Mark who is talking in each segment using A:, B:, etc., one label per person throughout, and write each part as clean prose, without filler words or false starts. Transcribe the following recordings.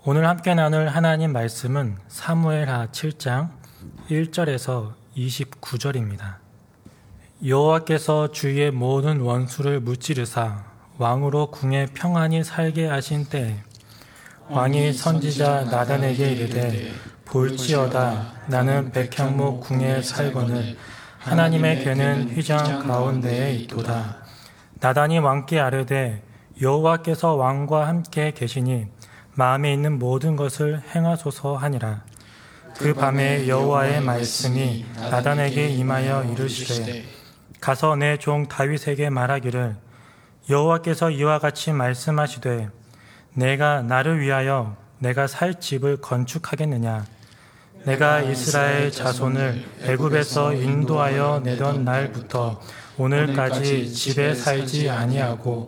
A: 오늘 함께 나눌 하나님 말씀은 사무엘하 7장 1절에서 29절입니다. 여호와께서 주의 모든 원수를 무찌르사 왕으로 궁에 평안히 살게 하신 때에 왕이 선지자 나단에게 이르되 볼지어다 나는 백향목 궁에 살거늘 하나님의 궤는 휘장 가운데에 있도다. 나단이 왕께 아뢰되 여호와께서 왕과 함께 계시니 마음에 있는 모든 것을 행하소서 하니라. 그 밤에 여호와의 말씀이 나단에게 임하여 이르시되 가서 내 종 다윗에게 말하기를 여호와께서 이와 같이 말씀하시되 내가 나를 위하여 내가 살 집을 건축하겠느냐. 내가 이스라엘 자손을 애굽에서 인도하여 내던 날부터 오늘까지 집에 살지 아니하고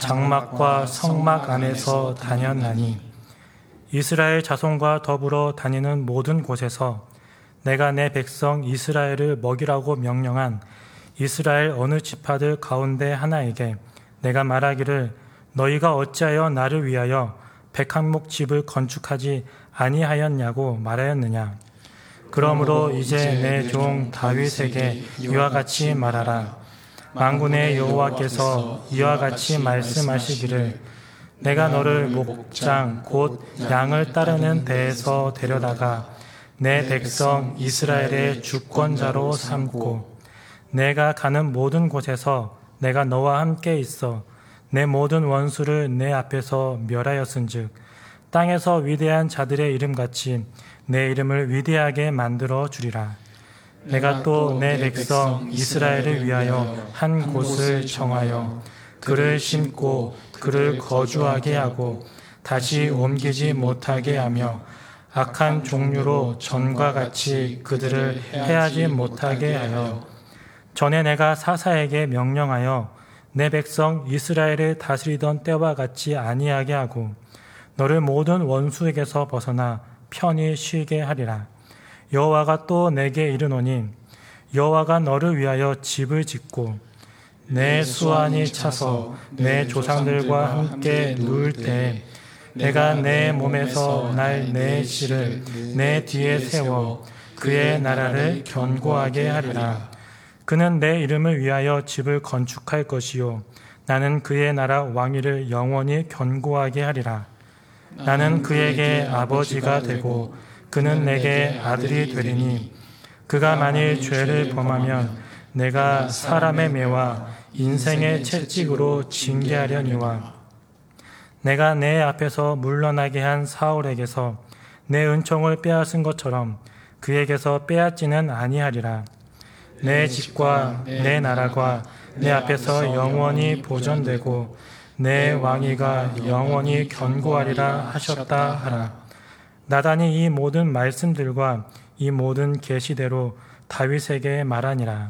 A: 장막과 성막 안에서 다녔나니 이스라엘 자손과 더불어 다니는 모든 곳에서 내가 내 백성 이스라엘을 먹이라고 명령한 이스라엘 어느 지파들 가운데 하나에게 내가 말하기를 너희가 어찌하여 나를 위하여 백향목 집을 건축하지 아니하였냐고 말하였느냐. 그러므로 이제 내 종 다윗에게 이와 같이 말하라. 만군의 여호와께서 이와 같이 말씀하시기를 내가 너를 목장 곧 양을 따르는 데에서 데려다가 내 백성 이스라엘의 주권자로 삼고 내가 가는 모든 곳에서 내가 너와 함께 있어 내 모든 원수를 내 앞에서 멸하였은즉 땅에서 위대한 자들의 이름같이 내 이름을 위대하게 만들어 주리라. 내가 또 내 백성 이스라엘을 위하여 한 곳을 정하여 그를 심고 그를 거주하게 하고 다시 옮기지 못하게 하며 악한 종류로 전과 같이 그들을 해하지 못하게 하여 전에 내가 사사에게 명령하여 내 백성 이스라엘을 다스리던 때와 같이 아니하게 하고 너를 모든 원수에게서 벗어나 편히 쉬게 하리라. 여호와가 또 내게 이르노니 여호와가 너를 위하여 집을 짓고 내 수완이 차서 내 조상들과 함께 누울 때에 내가 내 몸에서 날 내 씨를 내 뒤에 세워 그의 나라를 견고하게 하리라. 그는 내 이름을 위하여 집을 건축할 것이요 나는 그의 나라 왕위를 영원히 견고하게 하리라. 나는 그에게 아버지가 되고 그는 내게 아들이 되리니 그가 만일 죄를 범하면 내가 사람의 매와 인생의 채찍으로 징계하려니와 내가 내 앞에서 물러나게 한 사울에게서 내 은총을 빼앗은 것처럼 그에게서 빼앗지는 아니하리라. 내 집과 내 나라가 내 앞에서 영원히 보존되고 내 왕위가 영원히 견고하리라 하셨다 하라. 나단이 이 모든 말씀들과 이 모든 계시대로 다윗에게 말하니라.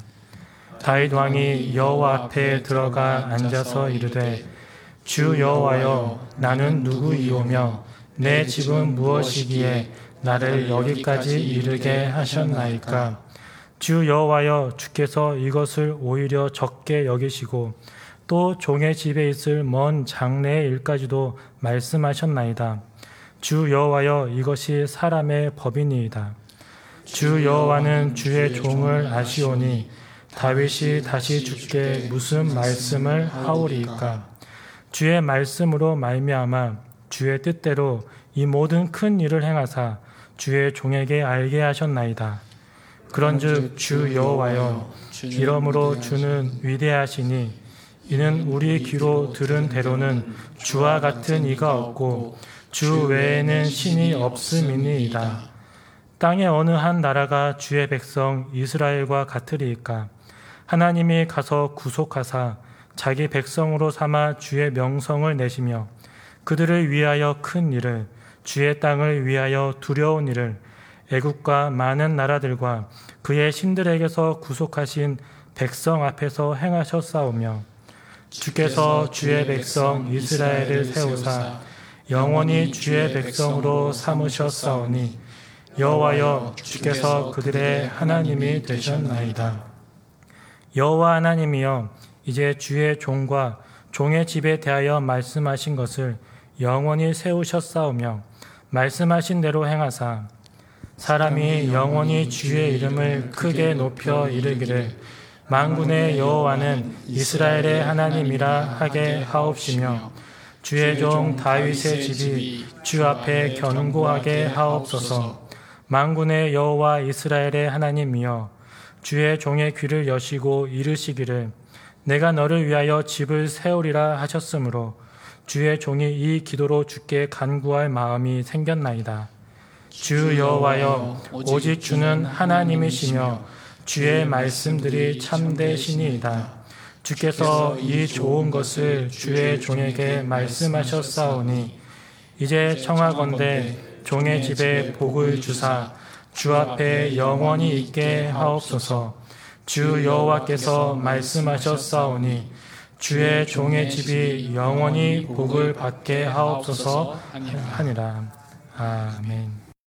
A: 다윗 왕이 여호와 앞에 들어가 앉아서 이르되 주 여호와여 나는 누구이오며 내 집은 무엇이기에 나를 여기까지 이르게 하셨나이까. 주 여호와여 주께서 이것을 오히려 적게 여기시고 또 종의 집에 있을 먼 장래의 일까지도 말씀하셨나이다. 주 여호와여 이것이 사람의 법이니이다. 주 여호와는 주의 종을 아시오니 다윗이 다시 주께 무슨 말씀을 하오리이까. 주의 말씀으로 말미암아 주의 뜻대로 이 모든 큰 일을 행하사 주의 종에게 알게 하셨나이다. 그런즉 주 여호와여 이러므로 주는 위대하시니 이는 우리 귀로 들은 대로는 주와 같은 이가 없고 주 외에는 신이 없음이니이다. 땅의 어느 한 나라가 주의 백성 이스라엘과 같으리이까. 하나님이 가서 구속하사 자기 백성으로 삼아 주의 명성을 내시며 그들을 위하여 큰 일을 주의 땅을 위하여 두려운 일을 애국과 많은 나라들과 그의 신들에게서 구속하신 백성 앞에서 행하셨사오며 주께서 주의 백성 이스라엘을 세우사 영원히 주의 백성으로 삼으셨사오니 여호와여 주께서 그들의 하나님이 되셨나이다. 여호와 하나님이여 이제 주의 종과 종의 집에 대하여 말씀하신 것을 영원히 세우셨사오며 말씀하신 대로 행하사 사람이 영원히 주의 이름을 크게 높여 이르기를 만군의 여호와는 이스라엘의 하나님이라 하게 하옵시며 주의 종 다윗의 집이 주 앞에 견고하게 하옵소서. 만군의 여호와 이스라엘의 하나님이여 주의 종의 귀를 여시고 이르시기를 내가 너를 위하여 집을 세우리라 하셨으므로 주의 종이 이 기도로 주께 간구할 마음이 생겼나이다. 주 여호와여 오직 주는 하나님이시며 주의 말씀들이 참되시니이다. 주께서 이 좋은 것을 주의 종에게 말씀하셨사오니 이제 청하건대 종의 집에 복을 주사 주 앞에 영원히 있게 하옵소서. 주 여호와께서 말씀하셨사오니 주의 종의 집이 영원히 복을 받게 하옵소서 하니라. 아멘.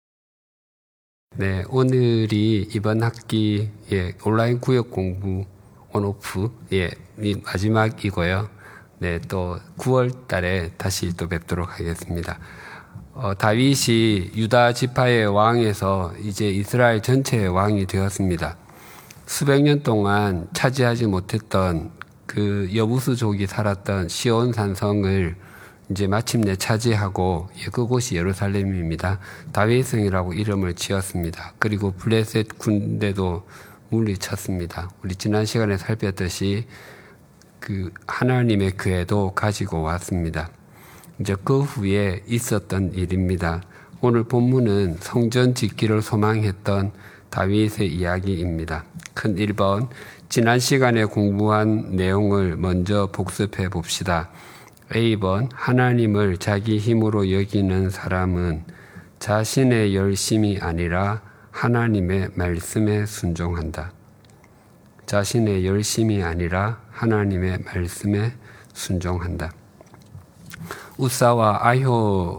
B: 네, 오늘이 이번 학기 온라인 구역 공부 온오프 이 마지막이고요. 네, 또 9월 달에 다시 또 뵙도록 하겠습니다. 다윗이 유다 지파의 왕에서 이제 이스라엘 전체의 왕이 되었습니다. 수백 년 동안 차지하지 못했던 그 여부수족이 살았던 시온 산성을 이제 마침내 차지하고 그곳이 예루살렘입니다. 다윗성이라고 이름을 지었습니다. 그리고 블레셋 군대도 물리쳤습니다. 우리 지난 시간에 살폈듯이 그 하나님의 교회도 가지고 왔습니다. 이제 그 후에 있었던 일입니다. 오늘 본문은 성전 짓기를 소망했던 다윗의 이야기입니다. 큰 1번, 지난 시간에 공부한 내용을 먼저 복습해 봅시다. A번, 하나님을 자기 힘으로 여기는 사람은 자신의 열심이 아니라 하나님의 말씀에 순종한다. 자신의 열심이 아니라 하나님의 말씀에 순종한다. 우사와 아효는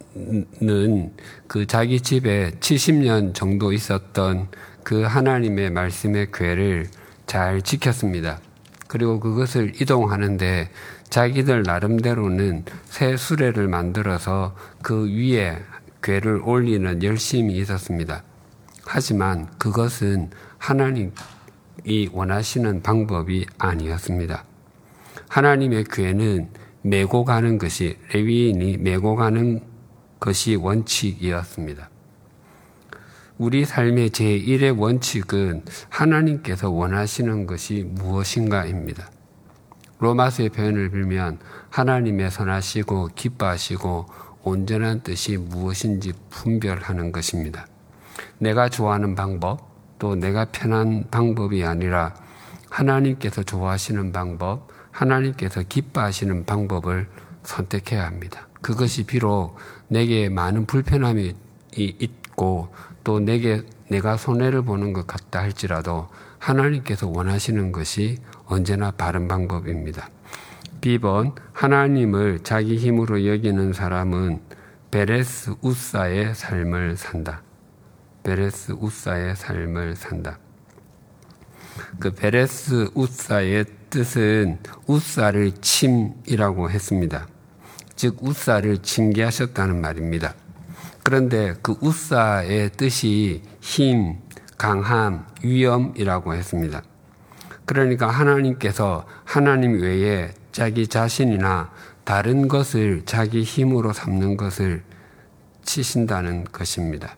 B: 그 자기 집에 70년 정도 있었던 그 하나님의 말씀의 궤를 잘 지켰습니다. 그리고 그것을 이동하는데 자기들 나름대로는 새 수레를 만들어서 그 위에 궤를 올리는 열심이 있었습니다. 하지만 그것은 하나님이 원하시는 방법이 아니었습니다. 하나님의 궤는 메고 가는 것이, 레위인이 메고 가는 것이 원칙이었습니다. 우리 삶의 제1의 원칙은 하나님께서 원하시는 것이 무엇인가입니다. 로마서의 표현을 빌면 하나님의 선하시고 기뻐하시고 온전한 뜻이 무엇인지 분별하는 것입니다. 내가 좋아하는 방법, 또 내가 편한 방법이 아니라 하나님께서 좋아하시는 방법, 하나님께서 기뻐하시는 방법을 선택해야 합니다. 그것이 비록 내게 많은 불편함이 있고 또 내가 손해를 보는 것 같다 할지라도 하나님께서 원하시는 것이 언제나 바른 방법입니다. B번, 하나님을 자기 힘으로 여기는 사람은 베레스 우사의 삶을 산다. 베레스 우사의 삶을 산다. 그 베레스 우사의 뜻은 우사를 침이라고 했습니다. 즉 우사를 징계하셨다는 말입니다. 그런데 그 우사의 뜻이 힘, 강함, 위엄이라고 했습니다. 그러니까 하나님께서 하나님 외에 자기 자신이나 다른 것을 자기 힘으로 삼는 것을 치신다는 것입니다.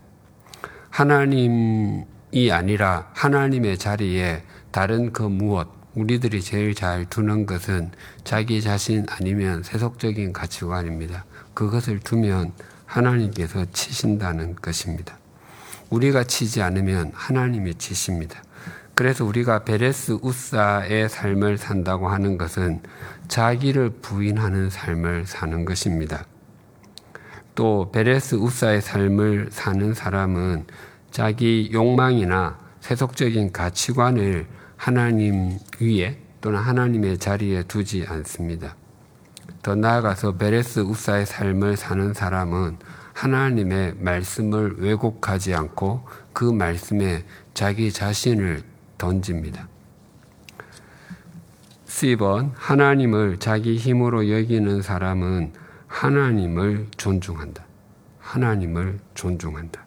B: 하나님이 아니라 하나님의 자리에 다른 그 무엇, 우리들이 제일 잘 두는 것은 자기 자신 아니면 세속적인 가치관입니다. 그것을 두면 하나님께서 치신다는 것입니다. 우리가 치지 않으면 하나님이 치십니다. 그래서 우리가 베레스 우사의 삶을 산다고 하는 것은 자기를 부인하는 삶을 사는 것입니다. 또 베레스 우사의 삶을 사는 사람은 자기 욕망이나 세속적인 가치관을 하나님 위에 또는 하나님의 자리에 두지 않습니다. 더 나아가서 베레스 우사의 삶을 사는 사람은 하나님의 말씀을 왜곡하지 않고 그 말씀에 자기 자신을 던집니다. C번, 하나님을 자기 힘으로 여기는 사람은 하나님을 존중한다. 하나님을 존중한다.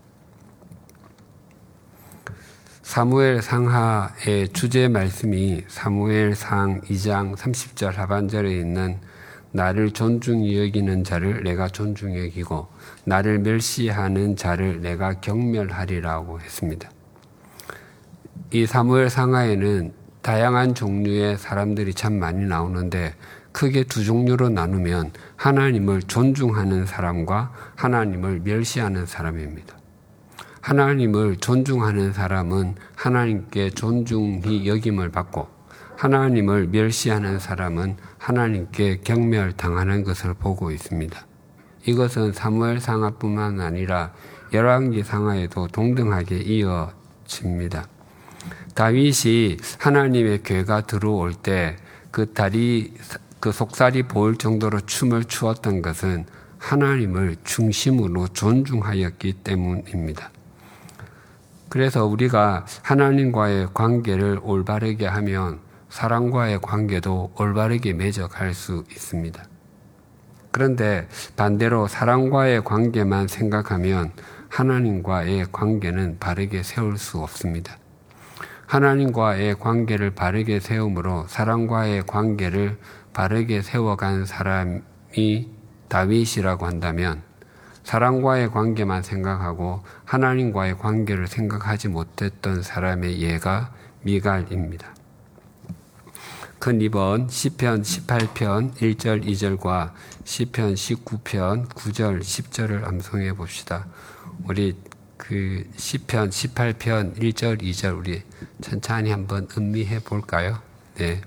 B: 사무엘 상하의 주제 말씀이 사무엘상 2장 30절 하반절에 있는 나를 존중히 여기는 자를 내가 존중히 여기고 나를 멸시하는 자를 내가 경멸하리라고 했습니다. 이 사무엘 상하에는 다양한 종류의 사람들이 참 많이 나오는데 크게 두 종류로 나누면 하나님을 존중하는 사람과 하나님을 멸시하는 사람입니다. 하나님을 존중하는 사람은 하나님께 존중히 여김을 받고 하나님을 멸시하는 사람은 하나님께 경멸당하는 것을 보고 있습니다. 이것은 사무엘 상하뿐만 아니라 열왕기 상하에도 동등하게 이어집니다. 다윗이 하나님의 궤가 들어올 때 그 속살이 보일 정도로 춤을 추었던 것은 하나님을 중심으로 존중하였기 때문입니다. 그래서 우리가 하나님과의 관계를 올바르게 하면 사람과의 관계도 올바르게 맺어갈 수 있습니다. 그런데 반대로 사람과의 관계만 생각하면 하나님과의 관계는 바르게 세울 수 없습니다. 하나님과의 관계를 바르게 세움으로 사람과의 관계를 바르게 세워간 사람이 다윗이라고 한다면 사람과의 관계만 생각하고 하나님과의 관계를 생각하지 못했던 사람의 예가 미갈입니다. 큰 2번 시편 18편 1절 2절과 시편 19편 9절 10절을 암송해 봅시다. 우리 그 시편 18편 1절 2절 우리 천천히 한번 음미해 볼까요? 네.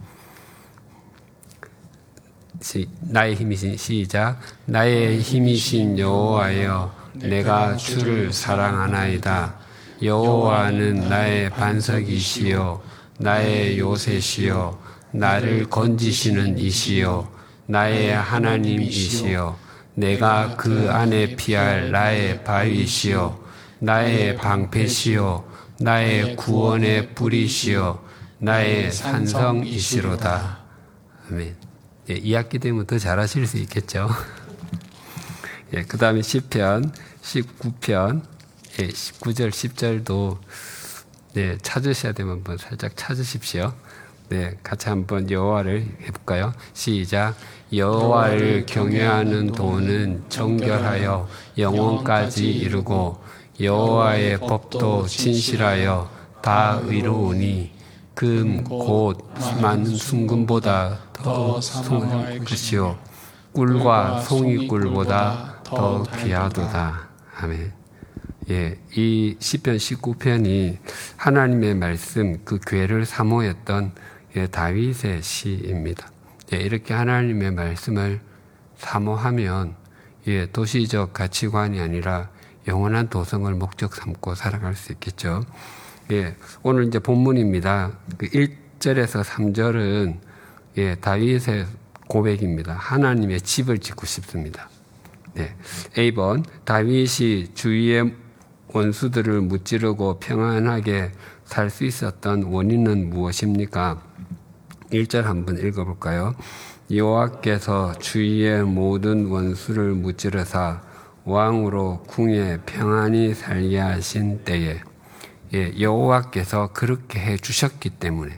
B: 나의 힘이신 시작. 나의 힘이신 여호와여 내가 주를 사랑하나이다. 여호와는 나의 반석이시요 나의 요새시요 나를 건지시는 이시요 나의 하나님이시요 내가 그 안에 피할 나의 바위시요 나의 방패시요 나의 구원의 뿌리시요 나의 산성이시로다. 아멘. 예, 2학기 되면 더 잘하실 수 있겠죠. 예, 그 다음에 시편 19편 19절 10절도 네, 찾으셔야 되면 한번 살짝 찾으십시오. 네, 같이 한번 여호와를 해볼까요? 시작. 여호와를 경외하는 도는 정결하여 영원까지 이르고 여호와의 법도 진실하여 다 의로우니 금 곧 많은 순금보다 더 소중할 것이요 꿀과 송이꿀보다 더 귀하도다. 아멘. 예, 이 시편 19편이 하나님의 말씀 그 궤를 사모했던 다윗의 시입니다. 예, 이렇게 하나님의 말씀을 사모하면 도시적 가치관이 아니라 영원한 도성을 목적 삼고 살아갈 수 있겠죠. 예, 오늘 이제 본문입니다. 그 1절에서 3절은 다윗의 고백입니다. 하나님의 집을 짓고 싶습니다. 네. A번 다윗이 주위의 원수들을 무찌르고 평안하게 살 수 있었던 원인은 무엇입니까? 1절 한번 읽어볼까요? 여호와께서 주위의 모든 원수를 무찌르사 왕으로 궁에 평안히 살게 하신 때에 여호와께서 그렇게 해주셨기 때문에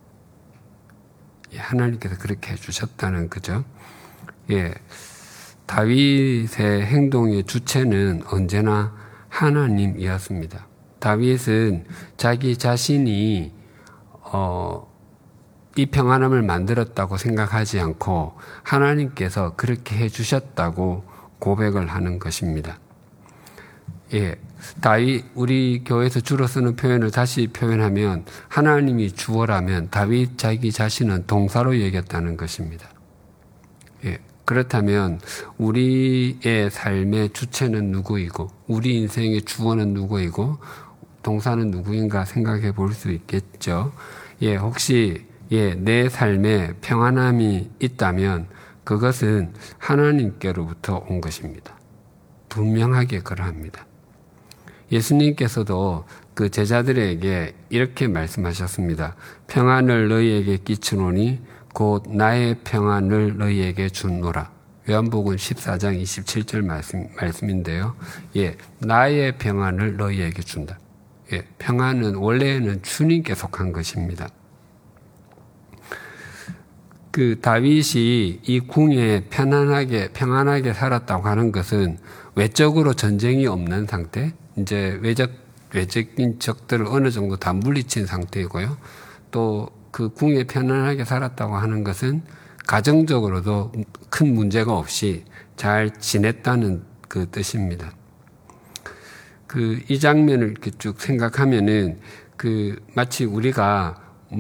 B: 하나님께서 그렇게 해주셨다는 거죠. 다윗의 행동의 주체는 언제나 하나님이었습니다. 다윗은 자기 자신이 이 평안함을 만들었다고 생각하지 않고 하나님께서 그렇게 해주셨다고 고백을 하는 것입니다. 다윗, 우리 교회에서 주로 쓰는 표현을 다시 표현하면 하나님이 주어라면 다윗 자기 자신은 동사로 여겼다는 것입니다. 그렇다면 우리의 삶의 주체는 누구이고 우리 인생의 주어는 누구이고 동사는 누구인가 생각해 볼 수 있겠죠. 혹시 내 삶에 평안함이 있다면 그것은 하나님께로부터 온 것입니다. 분명하게 그러합니다. 예수님께서도 그 제자들에게 이렇게 말씀하셨습니다. 평안을 너희에게 끼치노니 곧 나의 평안을 너희에게 주노라. 요한복음 14장 27절 말씀인데요. 예, 나의 평안을 너희에게 준다. 예, 평안은 원래는 주님께 속한 것입니다. 그 다윗이 이 궁에 평안하게 살았다고 하는 것은 외적으로 전쟁이 없는 상태, 이제 외적인 적들을 어느 정도 다 물리친 상태이고요. 또 그 궁에 편안하게 살았다고 하는 것은 가정적으로도 큰 문제가 없이 잘 지냈다는 그 뜻입니다. 이 장면을 이렇게 쭉 생각하면은 마치 우리가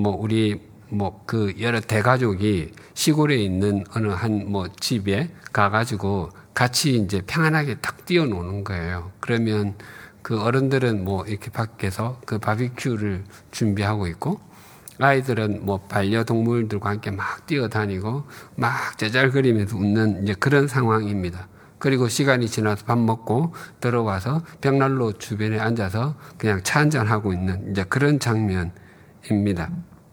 B: 여러 대가족이 시골에 있는 어느 한 집에 가가지고 같이 이제 평안하게 딱 뛰어노는 거예요. 그러면 그 어른들은 이렇게 밖에서 그 바비큐를 준비하고 있고, 아이들은 반려동물들과 함께 막 뛰어다니고 막 제잘거리면서 웃는 이제 그런 상황입니다. 그리고 시간이 지나서 밥 먹고 들어와서 벽난로 주변에 앉아서 그냥 차 한잔하고 있는 이제 그런 장면입니다.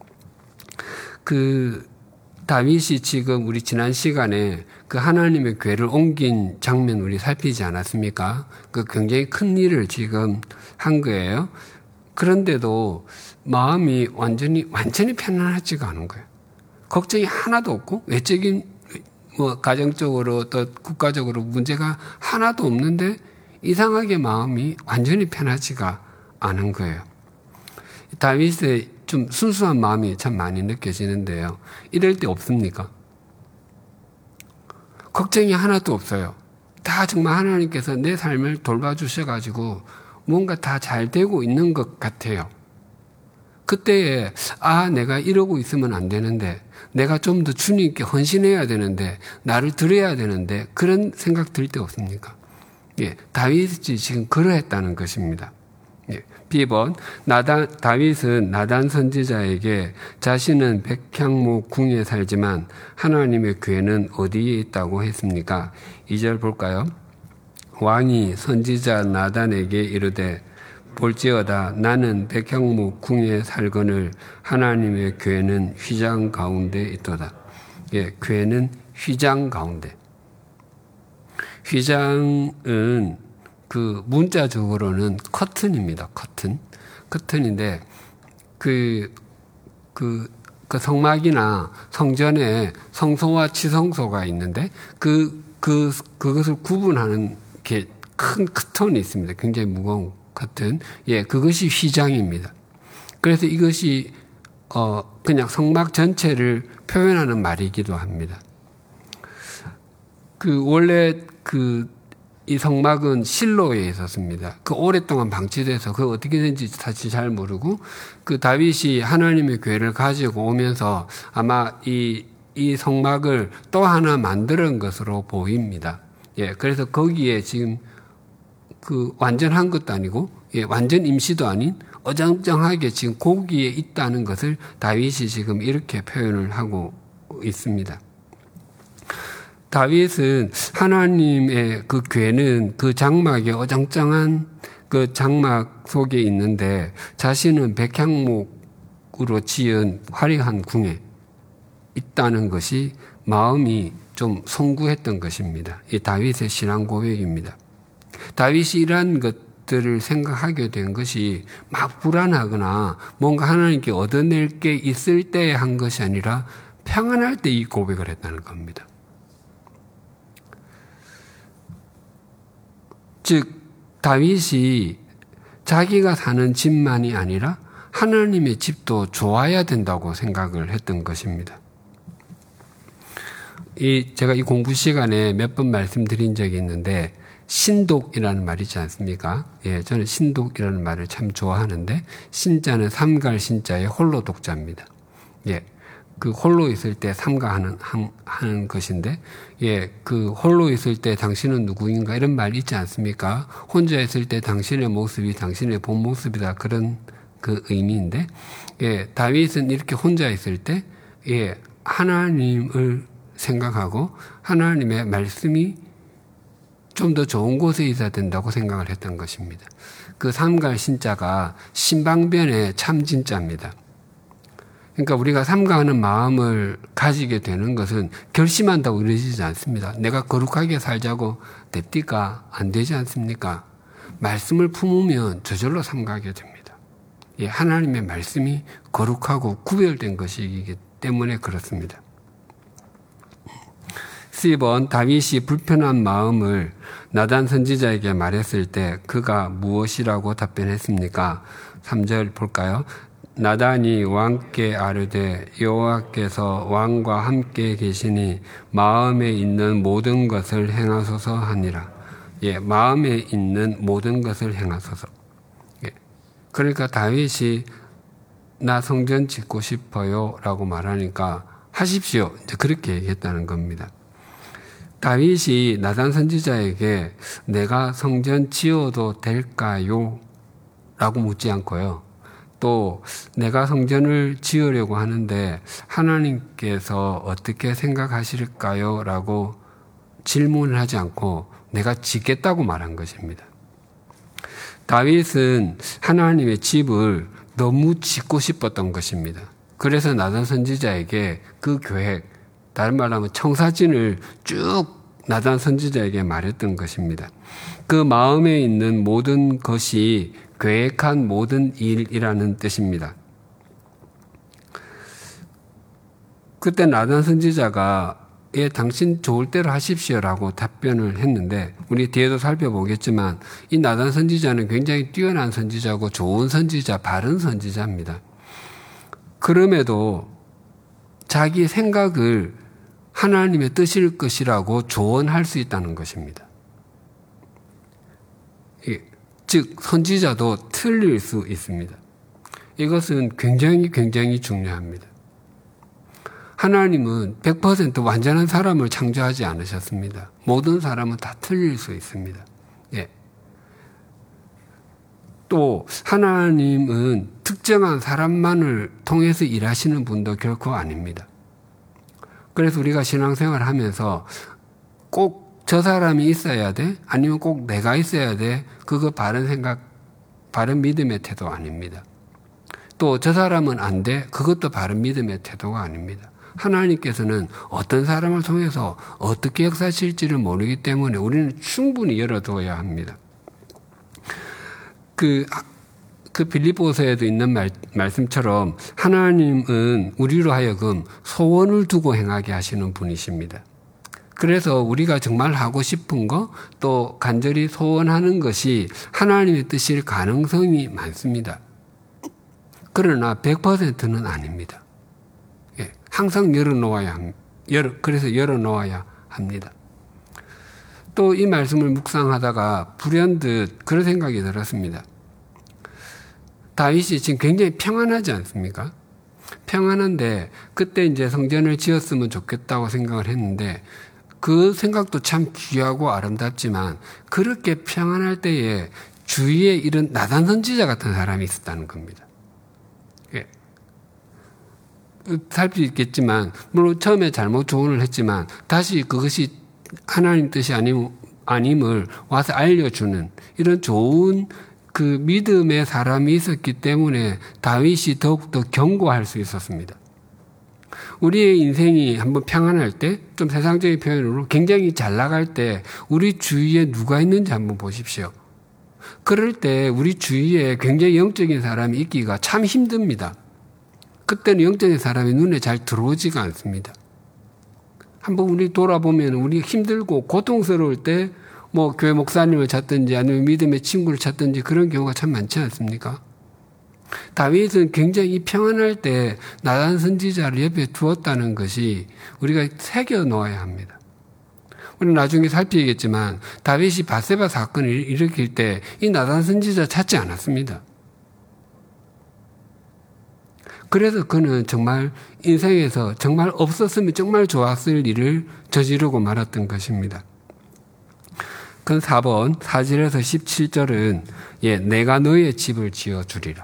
B: 다윗이 지금 우리 지난 시간에 그 하나님의 궤를 옮긴 장면 우리 살피지 않았습니까? 굉장히 큰 일을 지금 한 거예요. 그런데도 마음이 완전히 편안하지가 않은 거예요. 걱정이 하나도 없고 외적인 가정적으로 또 국가적으로 문제가 하나도 없는데 이상하게 마음이 완전히 편하지가 않은 거예요. 다윗의 좀 순수한 마음이 참 많이 느껴지는데요. 이럴 때 없습니까? 걱정이 하나도 없어요. 다 정말 하나님께서 내 삶을 돌봐주셔가지고 뭔가 다 잘 되고 있는 것 같아요. 그때에 내가 이러고 있으면 안 되는데, 내가 좀 더 주님께 헌신해야 되는데, 나를 드려야 되는데, 그런 생각 들 때 없습니까? 예, 다윗이 지금 그러했다는 것입니다. 예, B번, 다윗은 나단 선지자에게 자신은 백향목 궁에 살지만 하나님의 궤는 어디에 있다고 했습니까? 2절 볼까요? 왕이 선지자 나단에게 이르되 볼지어다 나는 백향목 궁에 살거늘 하나님의 궤는 휘장 가운데 있도다. 예, 궤는 휘장 가운데. 휘장은 문자적으로는 커튼입니다. 커튼인데 성막이나 성전에 성소와 지성소가 있는데 그것을 구분하는 게 큰 커튼이 있습니다. 굉장히 무거운 커튼. 예, 그것이 휘장입니다. 그래서 이것이 그냥 성막 전체를 표현하는 말이기도 합니다. 원래 이 성막은 실로에 있었습니다. 오랫동안 방치돼서 어떻게 된지 사실 잘 모르고 다윗이 하나님의 궤를 가지고 오면서 아마 이 성막을 또 하나 만드는 것으로 보입니다. 예, 그래서 거기에 지금 완전한 것도 아니고, 예, 완전 임시도 아닌 어정쩡하게 지금 거기에 있다는 것을 다윗이 지금 이렇게 표현을 하고 있습니다. 다윗은 하나님의 궤는 장막에 어정쩡한 장막 속에 있는데 자신은 백향목으로 지은 화려한 궁에 있다는 것이 마음이 좀 송구했던 것입니다. 이 다윗의 신앙 고백입니다. 다윗이 이러한 것들을 생각하게 된 것이 막 불안하거나 뭔가 하나님께 얻어낼 게 있을 때 한 것이 아니라 평안할 때 이 고백을 했다는 겁니다. 즉 다윗이 자기가 사는 집만이 아니라 하나님의 집도 좋아야 된다고 생각을 했던 것입니다. 제가 이 공부 시간에 몇 번 말씀드린 적이 있는데 신독이라는 말이 있지 않습니까? 예, 저는 신독이라는 말을 참 좋아하는데 신자는 삼갈 신자의 홀로 독자입니다. 예, 홀로 있을 때 삼가하는 것인데, 예, 홀로 있을 때 당신은 누구인가 이런 말 있지 않습니까? 혼자 있을 때 당신의 모습이 당신의 본 모습이다 그런 의미인데, 예, 다윗은 이렇게 혼자 있을 때, 예, 하나님을 생각하고 하나님의 말씀이 좀 더 좋은 곳에 있어야 된다고 생각을 했던 것입니다. 삼갈 신자가 신방변의 참 진짜입니다. 그러니까 우리가 삼가하는 마음을 가지게 되는 것은 결심한다고 이루어지지 않습니다. 내가 거룩하게 살자고 냅디가 안 되지 않습니까? 말씀을 품으면 저절로 삼가하게 됩니다. 예, 하나님의 말씀이 거룩하고 구별된 것이기 때문에 그렇습니다. 10번 다윗이 불편한 마음을 나단 선지자에게 말했을 때 그가 무엇이라고 답변했습니까? 3절 볼까요? 나단이 왕께 아뢰되 여호와께서 왕과 함께 계시니 마음에 있는 모든 것을 행하소서 하니라. 예, 마음에 있는 모든 것을 행하소서. 예, 그러니까 다윗이 나 성전 짓고 싶어요 라고 말하니까 하십시오. 이제 그렇게 얘기했다는 겁니다. 다윗이 나단 선지자에게 내가 성전 지어도 될까요? 라고 묻지 않고요. 또 내가 성전을 지으려고 하는데 하나님께서 어떻게 생각하실까요? 라고 질문을 하지 않고 내가 짓겠다고 말한 것입니다. 다윗은 하나님의 집을 너무 짓고 싶었던 것입니다. 그래서 나단 선지자에게 그 계획, 다른 말로 하면 청사진을 쭉 나단 선지자에게 말했던 것입니다. 그 마음에 있는 모든 것이 계획한 모든 일이라는 뜻입니다. 그때 나단 선지자가 예, 당신 좋을 대로 하십시오라고 답변을 했는데 우리 뒤에도 살펴보겠지만 이 나단 선지자는 굉장히 뛰어난 선지자고 좋은 선지자, 바른 선지자입니다. 그럼에도 자기 생각을 하나님의 뜻일 것이라고 조언할 수 있다는 것입니다. 즉 선지자도 틀릴 수 있습니다. 이것은 굉장히 중요합니다. 하나님은 100% 완전한 사람을 창조하지 않으셨습니다. 모든 사람은 다 틀릴 수 있습니다. 예. 또 하나님은 특정한 사람만을 통해서 일하시는 분도 결코 아닙니다. 그래서 우리가 신앙생활을 하면서 꼭 저 사람이 있어야 돼? 아니면 꼭 내가 있어야 돼? 그거 바른 생각, 바른 믿음의 태도 아닙니다. 또 저 사람은 안 돼? 그것도 바른 믿음의 태도가 아닙니다. 하나님께서는 어떤 사람을 통해서 어떻게 역사하실지를 모르기 때문에 우리는 충분히 열어둬야 합니다. 그 빌립보서에도 있는 말씀처럼 하나님은 우리로 하여금 소원을 두고 행하게 하시는 분이십니다. 그래서 우리가 정말 하고 싶은 거 또 간절히 소원하는 것이 하나님의 뜻일 가능성이 많습니다. 그러나 100%는 아닙니다. 예, 항상 그래서 열어놓아야 합니다. 또 이 말씀을 묵상하다가 불현듯 그런 생각이 들었습니다. 다윗이 지금 굉장히 평안하지 않습니까? 평안한데 그때 이제 성전을 지었으면 좋겠다고 생각을 했는데 그 생각도 참 귀하고 아름답지만 그렇게 평안할 때에 주위에 이런 나단 선지자 같은 사람이 있었다는 겁니다. 예. 살 수 있겠지만 물론 처음에 잘못 조언을 했지만 다시 그것이 하나님 뜻이 아님을 와서 알려주는 이런 좋은 그 믿음의 사람이 있었기 때문에 다윗이 더욱더 견고할 수 있었습니다. 우리의 인생이 한번 평안할 때, 좀 세상적인 표현으로 굉장히 잘 나갈 때 우리 주위에 누가 있는지 한번 보십시오. 그럴 때 우리 주위에 굉장히 영적인 사람이 있기가 참 힘듭니다. 그때는 영적인 사람이 눈에 잘 들어오지가 않습니다. 한번 우리 돌아보면 우리 힘들고 고통스러울 때 뭐 교회 목사님을 찾든지 아니면 믿음의 친구를 찾든지 그런 경우가 참 많지 않습니까? 다윗은 굉장히 평안할 때 나단 선지자를 옆에 두었다는 것이 우리가 새겨 놓아야 합니다. 우리는 나중에 살피겠지만 다윗이 밧세바 사건을 일으킬 때 이 나단 선지자 찾지 않았습니다. 그래서 그는 정말 인생에서 정말 없었으면 정말 좋았을 일을 저지르고 말았던 것입니다. 그건 4번 4절에서 17절은 예, 내가 너의 집을 지어주리라.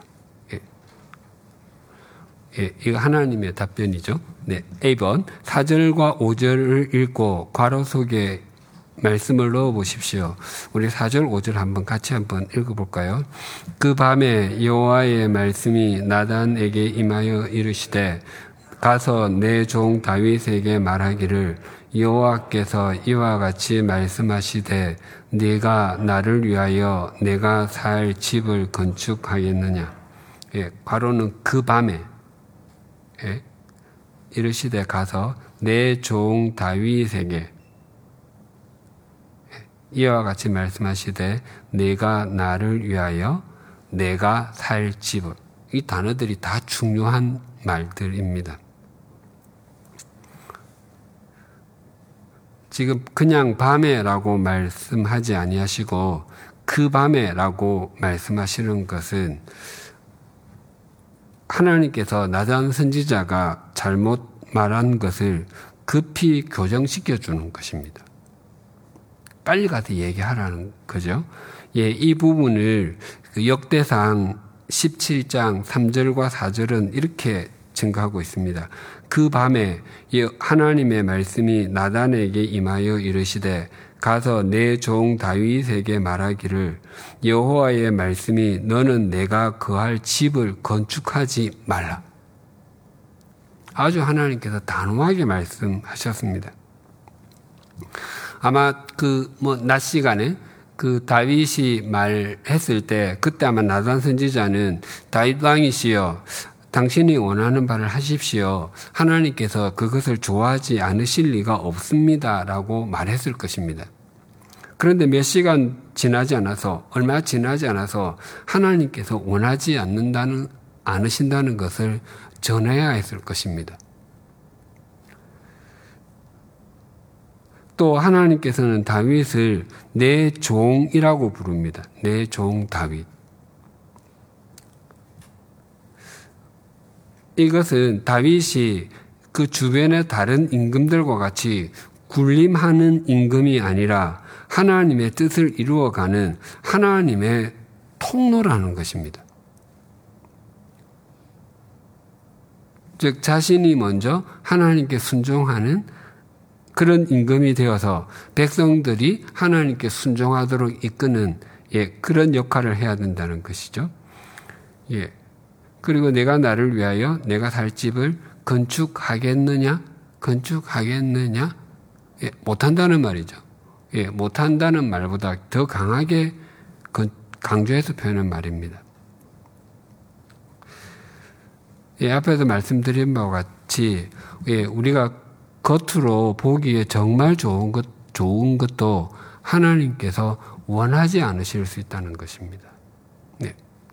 B: 예, 이거 하나님의 답변이죠. 네, A번 4절과 5절을 읽고 괄호 속에 말씀을 넣어 보십시오. 우리 4절 5절 한번 같이 한번 읽어볼까요? 그 밤에 여호와의 말씀이 나단에게 임하여 이르시되 가서 내 종 다윗에게 말하기를 여호와께서 이와 같이 말씀하시되 네가 나를 위하여 내가 살 집을 건축하겠느냐. 예, 바로는 그 밤에 이르시되 가서 내 종 다윗에게 이와 같이 말씀하시되 내가 나를 위하여 내가 살 집을. 이 단어들이 다 중요한 말들입니다. 지금 그냥 밤에라고 말씀하지 아니하시고 그 밤에라고 말씀하시는 것은 하나님께서 나단 선지자가 잘못 말한 것을 급히 교정시켜 주는 것입니다. 빨리 가서 얘기하라는 거죠. 예, 이 부분을 역대상 17장 3절과 4절은 이렇게 증거하고 있습니다. 그 밤에 하나님의 말씀이 나단에게 임하여 이르시되 가서 내 종 다윗에게 말하기를 여호와의 말씀이 너는 내가 거할 집을 건축하지 말라. 아주 하나님께서 단호하게 말씀하셨습니다. 아마 낮 시간에 다윗이 말했을 때 그때 아마 나단 선지자는 다윗 왕이시여 당신이 원하는 바를 하십시오. 하나님께서 그것을 좋아하지 않으실 리가 없습니다. 라고 말했을 것입니다. 그런데 몇 시간 지나지 않아서 얼마 지나지 않아서 하나님께서 원하지 않으신다는 것을 전해야 했을 것입니다. 또 하나님께서는 다윗을 내 종이라고 부릅니다. 내 종 다윗. 이것은 다윗이 그 주변의 다른 임금들과 같이 군림하는 임금이 아니라 하나님의 뜻을 이루어가는 하나님의 통로라는 것입니다. 즉 자신이 먼저 하나님께 순종하는 그런 임금이 되어서 백성들이 하나님께 순종하도록 이끄는 그런 역할을 해야 된다는 것이죠. 예. 그리고 내가 나를 위하여 내가 살 집을 건축하겠느냐? 건축하겠느냐? 예, 못한다는 말이죠. 예, 못한다는 말보다 더 강하게 강조해서 표현한 말입니다. 예, 앞에서 말씀드린 바와 같이 우리가 겉으로 보기에 정말 좋은 것도 하나님께서 원하지 않으실 수 있다는 것입니다. 네.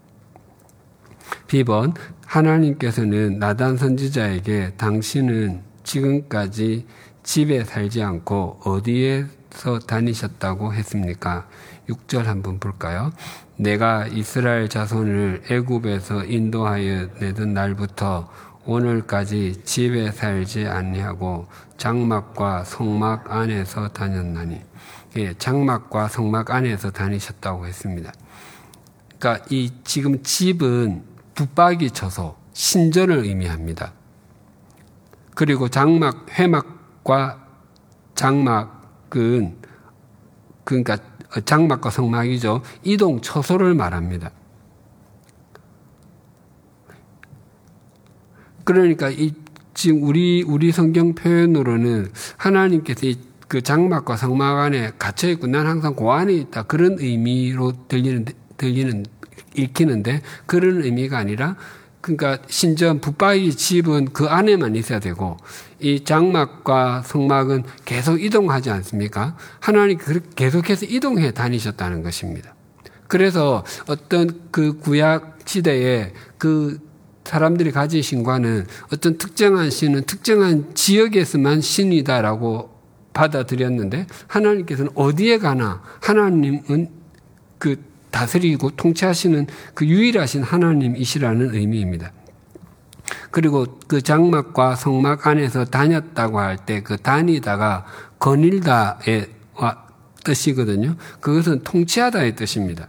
B: B번, 하나님께서는 나단 선지자에게 당신은 지금까지 집에 살지 않고 어디에서 다니셨다고 했습니까? 6절 한번 볼까요? 내가 이스라엘 자손을 애굽에서 인도하여 내던 날부터 오늘까지 집에 살지 아니하고 장막과 성막 안에서 다녔나니. 예, 장막과 성막 안에서 다니셨다고 했습니다. 그러니까 이 지금 집은 붙박이 쳐서 신전을 의미합니다. 그리고 장막, 회막과 장막은 그러니까 장막과 성막이죠. 이동 처소를 말합니다. 그러니까 지금 우리 성경 표현으로는 하나님께서 그 장막과 성막 안에 갇혀 있고 난 항상 그 안에 있다 그런 의미로 읽히는데 그런 의미가 아니라 그러니까 신전 붙박이 집은 그 안에만 있어야 되고 이 장막과 성막은 계속 이동하지 않습니까? 하나님 계속해서 이동해 다니셨다는 것입니다. 그래서 어떤 그 구약 시대에 그 사람들이 가진 신과는 어떤 특정한 신은 특정한 지역에서만 신이다라고 받아들였는데 하나님께서는 어디에 가나 하나님은 그 다스리고 통치하시는 그 유일하신 하나님이시라는 의미입니다. 그리고 그 장막과 성막 안에서 다녔다고 할 때 그 다니다가 거닐다의 뜻이거든요. 그것은 통치하다의 뜻입니다.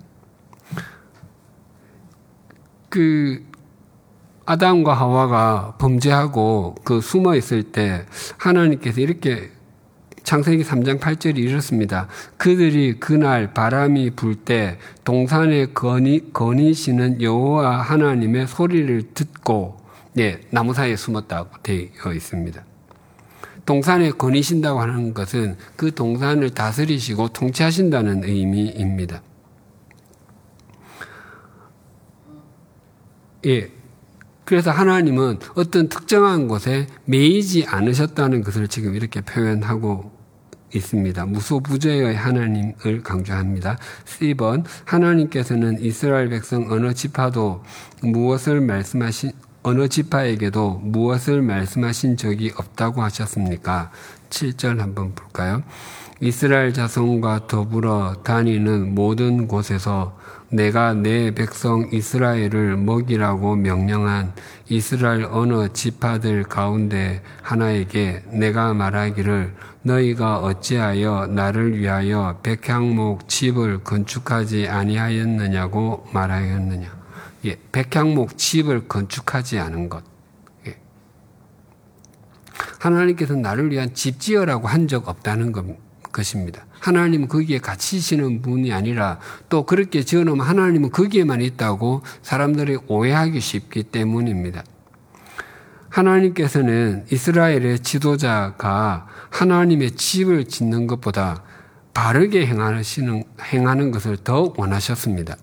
B: 그 아담과 하와가 범죄하고 그 숨어 있을 때 하나님께서 이렇게 창세기 3장 8절이 이렇습니다. 그들이 그날 바람이 불 때 동산에 거니시는 여호와 하나님의 소리를 듣고 나무 사이에 숨었다고 되어 있습니다. 동산에 거니신다고 하는 것은 그 동산을 다스리시고 통치하신다는 의미입니다. 그래서 하나님은 어떤 특정한 곳에 매이지 않으셨다는 것을 지금 이렇게 표현하고 있습니다. 무소부재의 하나님을 강조합니다. 10번 하나님께서는 이스라엘 백성 어느 지파에게도 무엇을 말씀하신 적이 없다고 하셨습니까? 7절 한번 볼까요? 이스라엘 자손과 더불어 다니는 모든 곳에서 내가 내 백성 이스라엘을 먹이라고 명령한 이스라엘 어느 지파들 가운데 하나에게 내가 말하기를 너희가 어찌하여 나를 위하여 백향목 집을 건축하지 아니하였느냐고 말하였느냐. 백향목 집을 건축하지 않은 것. 하나님께서 나를 위한 집 지어라고 한 적 없다는 것입니다. 하나님은 거기에 갇히시는 분이 아니라 또 그렇게 지어놓으면 하나님은 거기에만 있다고 사람들이 오해하기 쉽기 때문입니다. 하나님께서는 이스라엘의 지도자가 하나님의 집을 짓는 것보다 바르게 행하는 것을 더욱 원하셨습니다.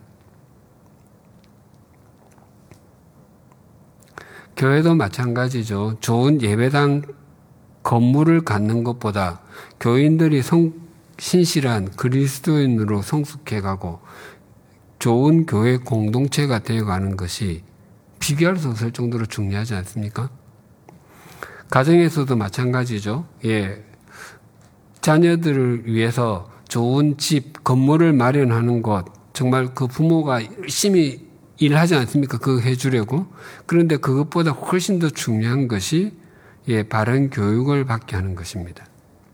B: 교회도 마찬가지죠. 좋은 예배당 건물을 갖는 것보다 교인들이 신실한 그리스도인으로 성숙해가고 좋은 교회 공동체가 되어가는 것이 비교할 수 없을 정도로 중요하지 않습니까? 가정에서도 마찬가지죠. 자녀들을 위해서 좋은 집, 건물을 마련하는 것, 정말 그 부모가 열심히 일하지 않습니까? 그거 해주려고. 그런데 그것보다 훨씬 더 중요한 것이 바른 교육을 받게 하는 것입니다.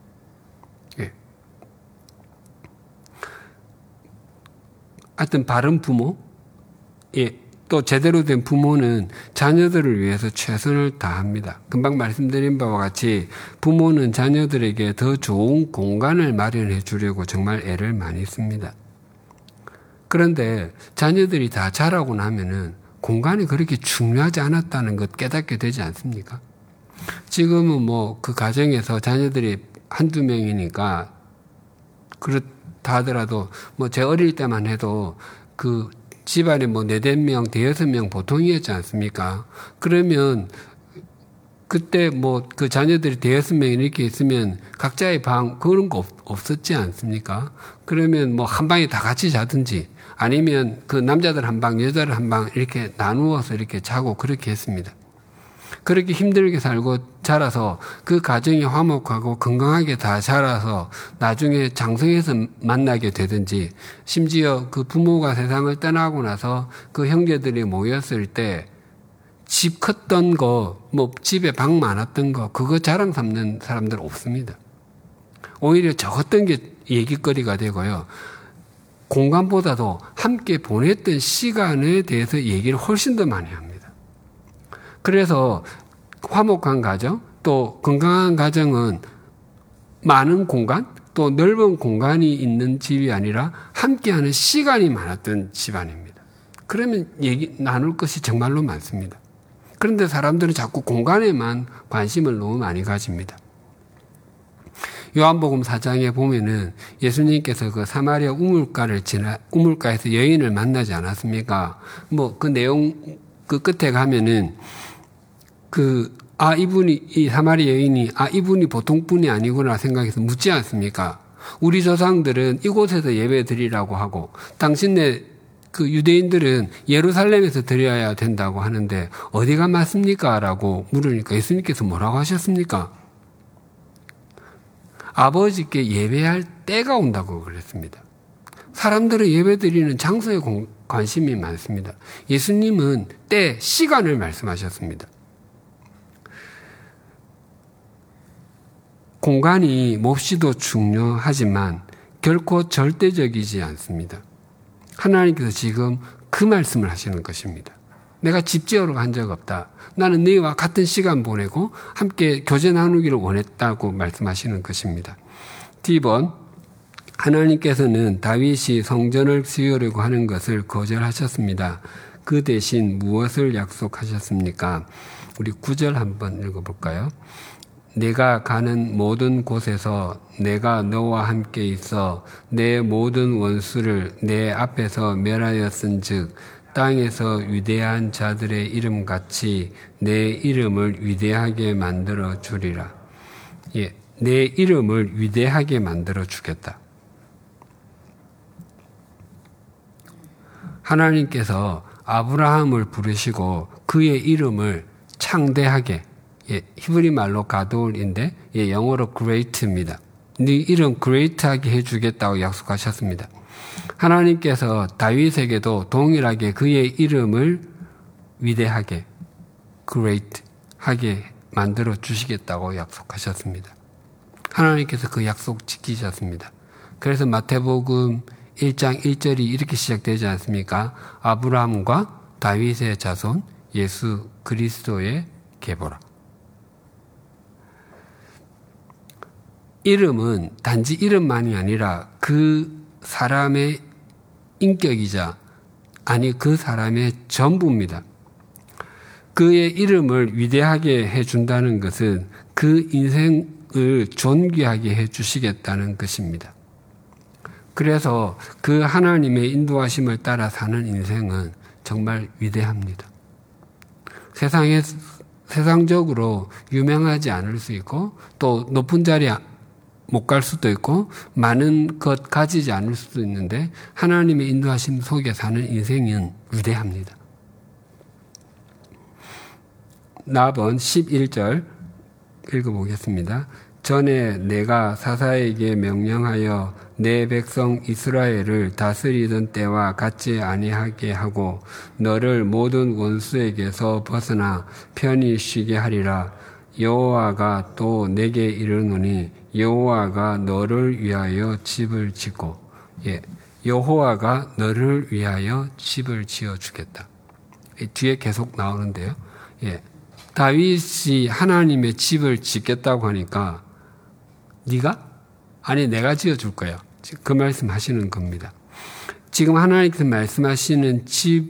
B: 하여튼 바른 부모, 또 제대로 된 부모는 자녀들을 위해서 최선을 다합니다. 금방 말씀드린 바와 같이 부모는 자녀들에게 더 좋은 공간을 마련해 주려고 정말 애를 많이 씁니다. 그런데 자녀들이 다 자라고 나면은 공간이 그렇게 중요하지 않았다는 것 깨닫게 되지 않습니까? 지금은 그 가정에서 자녀들이 한두 명이니까 그렇다 하더라도 제 어릴 때만 해도 그 집안에 4-5명, 5-6명 보통이었지 않습니까? 그러면 그때 그 자녀들이 5-6명 이렇게 있으면 각자의 방 그런 거 없었지 않습니까? 그러면 한 방에 다 같이 자든지 아니면 그 남자들 한 방, 여자들 한 방 이렇게 나누어서 이렇게 자고 그렇게 했습니다. 그렇게 힘들게 살고 자라서 그 가정이 화목하고 건강하게 다 자라서 나중에 장성해서 만나게 되든지 심지어 그 부모가 세상을 떠나고 나서 그 형제들이 모였을 때 집 컸던 거, 집에 방 많았던 거 그거 자랑 삼는 사람들 없습니다. 오히려 적었던 게 얘기거리가 되고요. 공간보다도 함께 보냈던 시간에 대해서 얘기를 훨씬 더 많이 합니다. 그래서 화목한 가정, 또 건강한 가정은 많은 공간, 또 넓은 공간이 있는 집이 아니라 함께하는 시간이 많았던 집안입니다. 그러면 얘기 나눌 것이 정말로 많습니다. 그런데 사람들은 자꾸 공간에만 관심을 너무 많이 가집니다. 요한복음 4장에 보면은 예수님께서 그 사마리아 우물가에서 여인을 만나지 않았습니까? 그 내용 그 끝에 가면은 이 사마리아 여인이 이분이 보통 분이 아니구나 생각해서 묻지 않습니까? 우리 조상들은 이곳에서 예배 드리라고 하고 당신네 그 유대인들은 예루살렘에서 드려야 된다고 하는데 어디가 맞습니까? 라고 물으니까 예수님께서 뭐라고 하셨습니까? 아버지께 예배할 때가 온다고 그랬습니다. 사람들은 예배 드리는 장소에 관심이 많습니다. 예수님은 때, 시간을 말씀하셨습니다. 공간이 몹시도 중요하지만 결코 절대적이지 않습니다. 하나님께서 지금 그 말씀을 하시는 것입니다. 내가 집 지으러 한 적 없다. 나는 너희와 같은 시간 보내고 함께 교제 나누기를 원했다고 말씀하시는 것입니다. D번, 하나님께서는 다윗이 성전을 세우려고 하는 것을 거절하셨습니다. 그 대신 무엇을 약속하셨습니까? 우리 9절 한번 읽어볼까요? 내가 가는 모든 곳에서 내가 너와 함께 있어 내 모든 원수를 내 앞에서 멸하였은즉 땅에서 위대한 자들의 이름같이 내 이름을 위대하게 만들어 주리라. 예, 내 이름을 위대하게 만들어 주겠다. 하나님께서 아브라함을 부르시고 그의 이름을 창대하게, 예, 히브리 말로 가돌인데, 예, 영어로 great입니다. 네 이름 great하게 해주겠다고 약속하셨습니다. 하나님께서 다윗에게도 동일하게 그의 이름을 위대하게, great하게 만들어 주시겠다고 약속하셨습니다. 하나님께서 그 약속 지키셨습니다. 그래서 마태복음 1장 1절이 이렇게 시작되지 않습니까? 아브라함과 다윗의 자손 예수 그리스도의 계보라. 이름은 단지 이름만이 아니라 그 사람의 인격이자 그 사람의 전부입니다. 그의 이름을 위대하게 해준다는 것은 그 인생을 존귀하게 해주시겠다는 것입니다. 그래서 그 하나님의 인도하심을 따라 사는 인생은 정말 위대합니다. 세상적으로 유명하지 않을 수 있고 또 높은 자리에 못 갈 수도 있고 많은 것 가지지 않을 수도 있는데 하나님의 인도하심 속에 사는 인생은 위대합니다. 나번 11절 읽어보겠습니다. 전에 내가 사사에게 명령하여 내 백성 이스라엘을 다스리던 때와 같지 아니하게 하고 너를 모든 원수에게서 벗어나 편히 쉬게 하리라. 여호와가 또 내게 이르노니 여호와가 너를 위하여 집을 짓고, 예, 여호와가 너를 위하여 집을 지어주겠다. 뒤에 계속 나오는데요. 예, 다윗이 하나님의 집을 짓겠다고 하니까 네가? 아니 내가 지어줄 거야. 그 말씀하시는 겁니다. 지금 하나님께서 말씀하시는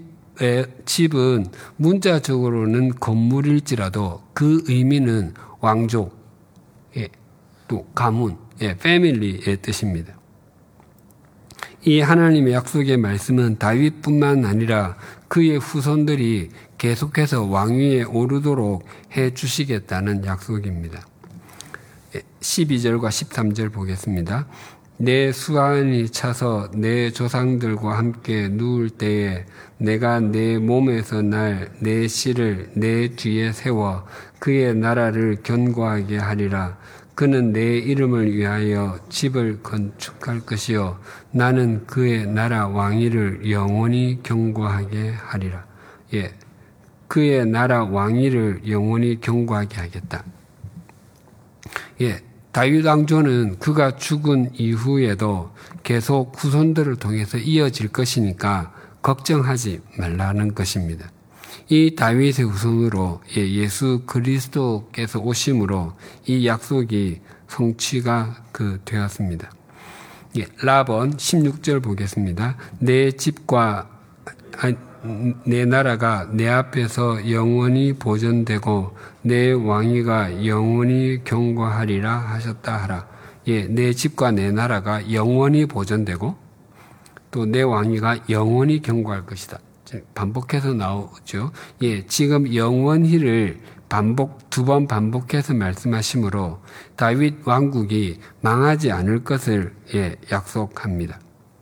B: 집은 문자적으로는 건물일지라도 그 의미는 왕족, 예, 또 가문, 예, 패밀리의 뜻입니다. 이 하나님의 약속의 말씀은 다윗뿐만 아니라 그의 후손들이 계속해서 왕위에 오르도록 해주시겠다는 약속입니다. 12절과 13절 보겠습니다. 내 수완이 차서 내 조상들과 함께 누울 때에 내가 내 몸에서 날 내 씨를 내 뒤에 세워 그의 나라를 견고하게 하리라. 그는 내 이름을 위하여 집을 건축할 것이요 나는 그의 나라 왕위를 영원히 견고하게 하리라. 예, 그의 나라 왕위를 영원히 견고하게 하겠다. 예, 다윗 왕조는 그가 죽은 이후에도 계속 후손들을 통해서 이어질 것이니까 걱정하지 말라는 것입니다. 이 다윗의 후손으로 예수 그리스도께서 오심으로 이 약속이 성취가 되었습니다. 라번 16절 보겠습니다. 내 집과 내 나라가 내 앞에서 영원히 보존되고 내 왕위가 영원히 견고하리라 하셨다 하라. 예, 내 집과 내 나라가 영원히 보존되고 또 내 왕위가 영원히 견고할 것이다. 반복해서 나오죠. 예, 지금 영원히를 두 번 반복해서 말씀하시므로 다윗 왕국이 망하지 않을 것을 약속합니다.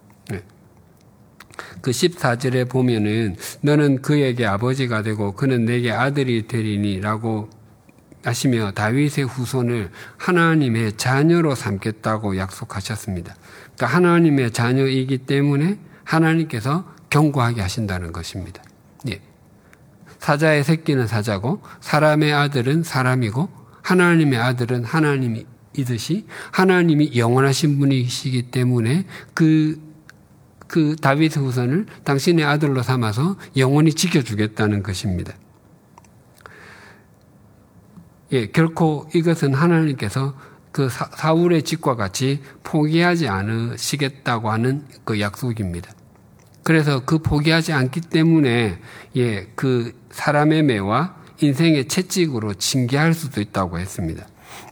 B: 그 14절에 보면은 너는 그에게 아버지가 되고 그는 내게 아들이 되리니 라고 하시며 다윗의 후손을 하나님의 자녀로 삼겠다고 약속하셨습니다. 그러니까 하나님의 자녀이기 때문에 하나님께서 견고하게 하신다는 것입니다. 예. 사자의 새끼는 사자고 사람의 아들은 사람이고 하나님의 아들은 하나님이듯이 하나님이 영원하신 분이시기 때문에 그 다윗의 후손을 당신의 아들로 삼아서 영원히 지켜주겠다는 것입니다. 예, 결코 이것은 하나님께서 그 사울의 집과 같이 포기하지 않으시겠다고 하는 그 약속입니다. 그래서 그 포기하지 않기 때문에 그 사람의 매와 인생의 채찍으로 징계할 수도 있다고 했습니다.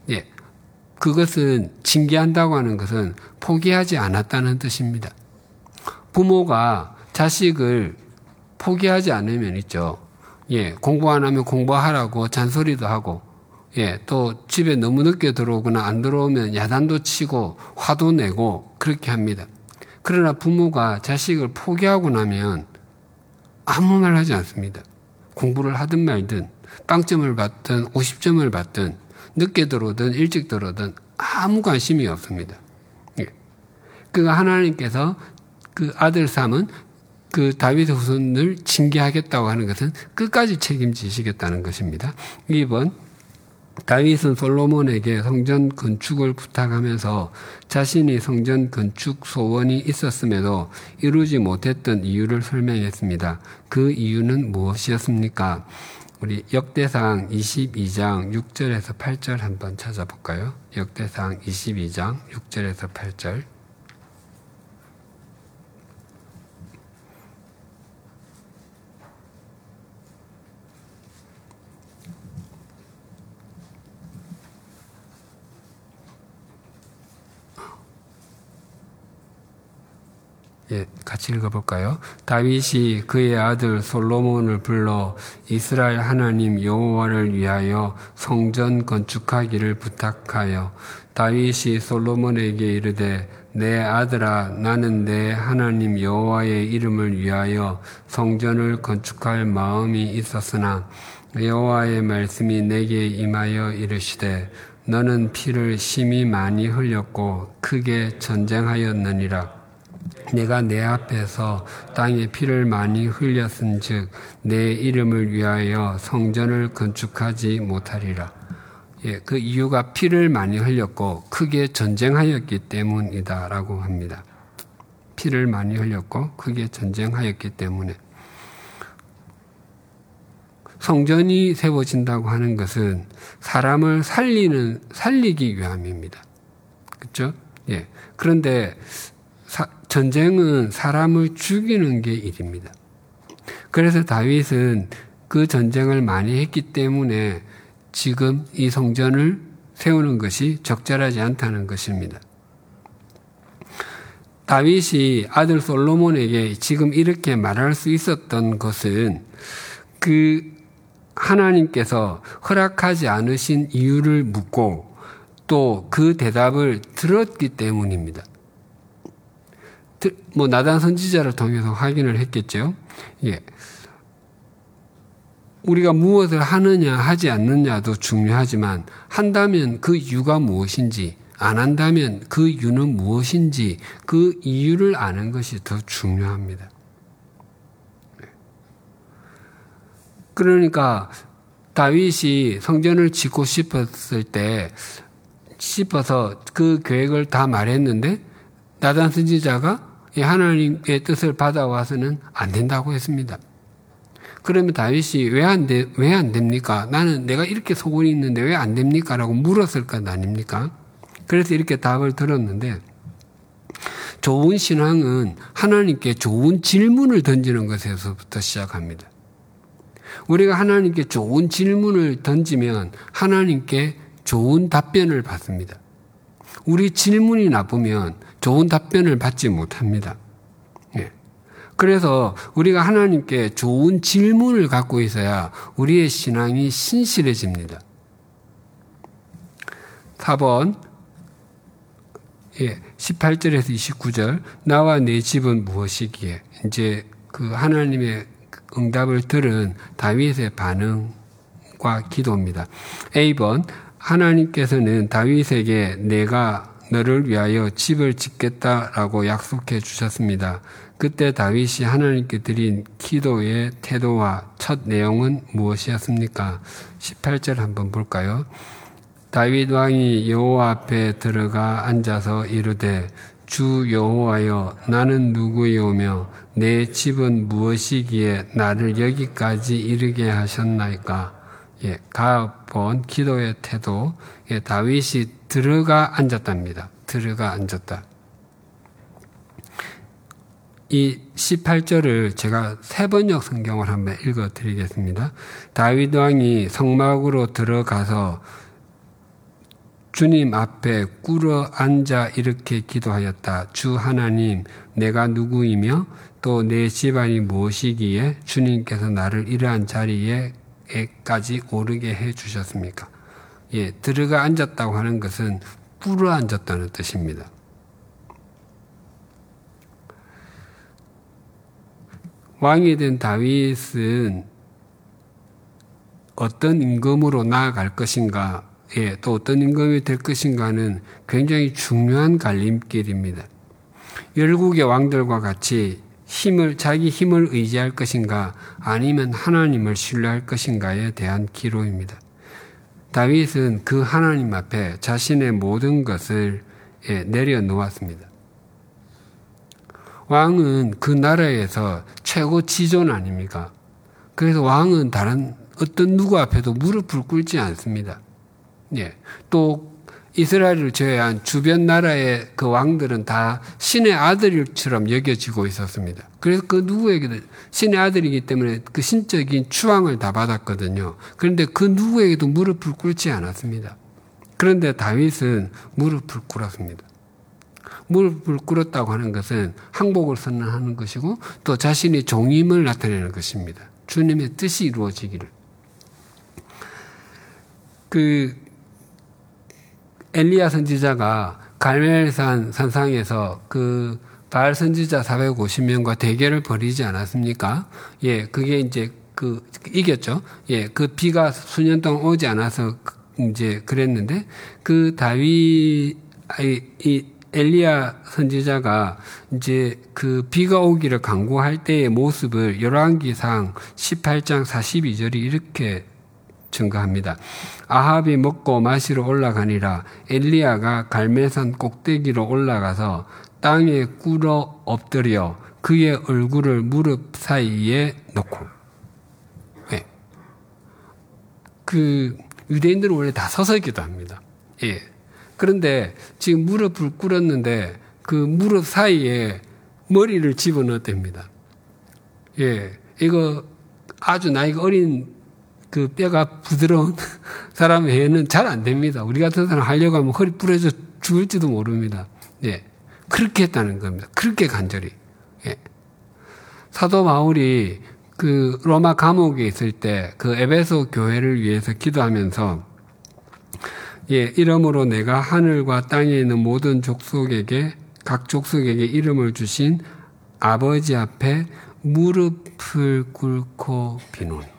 B: 그것은 징계한다고 하는 것은 포기하지 않았다는 뜻입니다. 부모가 자식을 포기하지 않으면 있죠. 공부 안 하면 공부하라고 잔소리도 하고, 또 집에 너무 늦게 들어오거나 안 들어오면 야단도 치고 화도 내고 그렇게 합니다. 그러나 부모가 자식을 포기하고 나면 아무 말 하지 않습니다. 공부를 하든 말든 빵점을 받든 50점을 받든 늦게 들어오든 일찍 들어오든 아무 관심이 없습니다. 그 하나님께서 그 아들 삼은 그 다윗의 후손을 징계하겠다고 하는 것은 끝까지 책임지시겠다는 것입니다. 2번, 다윗은 솔로몬에게 성전 건축을 부탁하면서 자신이 성전 건축 소원이 있었음에도 이루지 못했던 이유를 설명했습니다. 그 이유는 무엇이었습니까? 우리 역대상 22장 6절에서 8절 한번 찾아볼까요? 역대상 22장 6절에서 8절. 같이 읽어볼까요? 다윗이 그의 아들 솔로몬을 불러 이스라엘 하나님 여호와를 위하여 성전 건축하기를 부탁하여 다윗이 솔로몬에게 이르되 내 아들아 나는 내 하나님 여호와의 이름을 위하여 성전을 건축할 마음이 있었으나 여호와의 말씀이 내게 임하여 이르시되 너는 피를 심히 많이 흘렸고 크게 전쟁하였느니라. 내가 내 앞에서 땅에 피를 많이 흘렸은즉 내 이름을 위하여 성전을 건축하지 못하리라. 그 이유가 피를 많이 흘렸고 크게 전쟁하였기 때문이다라고 합니다. 피를 많이 흘렸고 크게 전쟁하였기 때문에. 성전이 세워진다고 하는 것은 사람을 살리기 위함입니다. 그렇죠? 그런데 전쟁은 사람을 죽이는 게 일입니다. 그래서 다윗은 그 전쟁을 많이 했기 때문에 지금 이 성전을 세우는 것이 적절하지 않다는 것입니다. 다윗이 아들 솔로몬에게 지금 이렇게 말할 수 있었던 것은 그 하나님께서 허락하지 않으신 이유를 묻고 또 그 대답을 들었기 때문입니다. 나단 선지자를 통해서 확인을 했겠죠. 우리가 무엇을 하느냐 하지 않느냐도 중요하지만 한다면 그 이유가 무엇인지 안 한다면 그 이유는 무엇인지 그 이유를 아는 것이 더 중요합니다. 그러니까 다윗이 성전을 짓고 싶었을 때 싶어서 그 계획을 다 말했는데 나단 선지자가 하나님의 뜻을 받아와서는 안 된다고 했습니다. 그러면 다윗이 왜 안 됩니까? 나는 내가 이렇게 소원이 있는데 왜 안 됩니까? 라고 물었을 것 아닙니까? 그래서 이렇게 답을 들었는데 좋은 신앙은 하나님께 좋은 질문을 던지는 것에서부터 시작합니다. 우리가 하나님께 좋은 질문을 던지면 하나님께 좋은 답변을 받습니다. 우리 질문이 나쁘면 좋은 답변을 받지 못합니다. 그래서 우리가 하나님께 좋은 질문을 갖고 있어야 우리의 신앙이 신실해집니다. 4번 18절에서 29절 나와 내 집은 무엇이기에 이제 그 하나님의 응답을 들은 다윗의 반응과 기도입니다. A번 하나님께서는 다윗에게 내가 너를 위하여 집을 짓겠다라고 약속해 주셨습니다. 그때 다윗이 하나님께 드린 기도의 태도와 첫 내용은 무엇이었습니까? 18절 한번 볼까요? 다윗 왕이 여호와 앞에 들어가 앉아서 이르되 주 여호와여 나는 누구이오며 내 집은 무엇이기에 나를 여기까지 이르게 하셨나이까? 가본 기도의 태도, 다윗이 들어가 앉았답니다. 들어가 앉았다. 이 18절을 제가 세번역 성경을 한번 읽어드리겠습니다. 다윗 왕이 성막으로 들어가서 주님 앞에 꿇어 앉아 이렇게 기도하였다. 주 하나님, 내가 누구이며 또 내 집안이 무엇이기에 주님께서 나를 이러한 자리에까지 오르게 해 주셨습니까? 들어가 앉았다고 하는 것은 꿇어 앉았다는 뜻입니다. 왕이 된 다윗은 어떤 임금으로 나아갈 것인가, 또 어떤 임금이 될 것인가는 굉장히 중요한 갈림길입니다. 열국의 왕들과 같이 자기 힘을 의지할 것인가, 아니면 하나님을 신뢰할 것인가에 대한 기로입니다. 다윗은 그 하나님 앞에 자신의 모든 것을 내려놓았습니다. 왕은 그 나라에서 최고 지존 아닙니까? 그래서 왕은 다른 어떤 누구 앞에도 무릎을 꿇지 않습니다. 또 이스라엘을 제외한 주변 나라의 그 왕들은 다 신의 아들처럼 여겨지고 있었습니다. 그래서 그 누구에게도 신의 아들이기 때문에 그 신적인 추앙을 다 받았거든요. 그런데 그 누구에게도 무릎을 꿇지 않았습니다. 그런데 다윗은 무릎을 꿇었습니다. 무릎을 꿇었다고 하는 것은 항복을 선언하는 것이고 또 자신의 종임을 나타내는 것입니다. 주님의 뜻이 이루어지기를. 엘리야 선지자가 갈멜산 산상에서 그 바알 선지자 450명과 대결을 벌이지 않았습니까? 그게 이제 이겼죠. 그 비가 수년 동안 오지 않아서 이제 그랬는데 그 엘리야 선지자가 이제 그 비가 오기를 간구할 때의 모습을 열왕기상 18장 42절이 이렇게 증거합니다. 아합이 먹고 마시러 올라가니라. 엘리야가 갈멜산 꼭대기로 올라가서 땅에 꿇어 엎드려 그의 얼굴을 무릎 사이에 놓고. 유대인들은 원래 다 서서 기도합니다. 그런데 지금 무릎을 꿇었는데 그 무릎 사이에 머리를 집어넣었답니다. 이거 아주 나이가 어린 그 뼈가 부드러운 사람 외에는 잘 안 됩니다. 우리 같은 사람 하려고 하면 허리 부러져 죽을지도 모릅니다. 그렇게 했다는 겁니다. 그렇게 간절히. 사도 바울이 그 로마 감옥에 있을 때 그 에베소 교회를 위해서 기도하면서 이러므로 내가 하늘과 땅에 있는 모든 족속에게 각 족속에게 이름을 주신 아버지 앞에 무릎을 꿇고 비노니.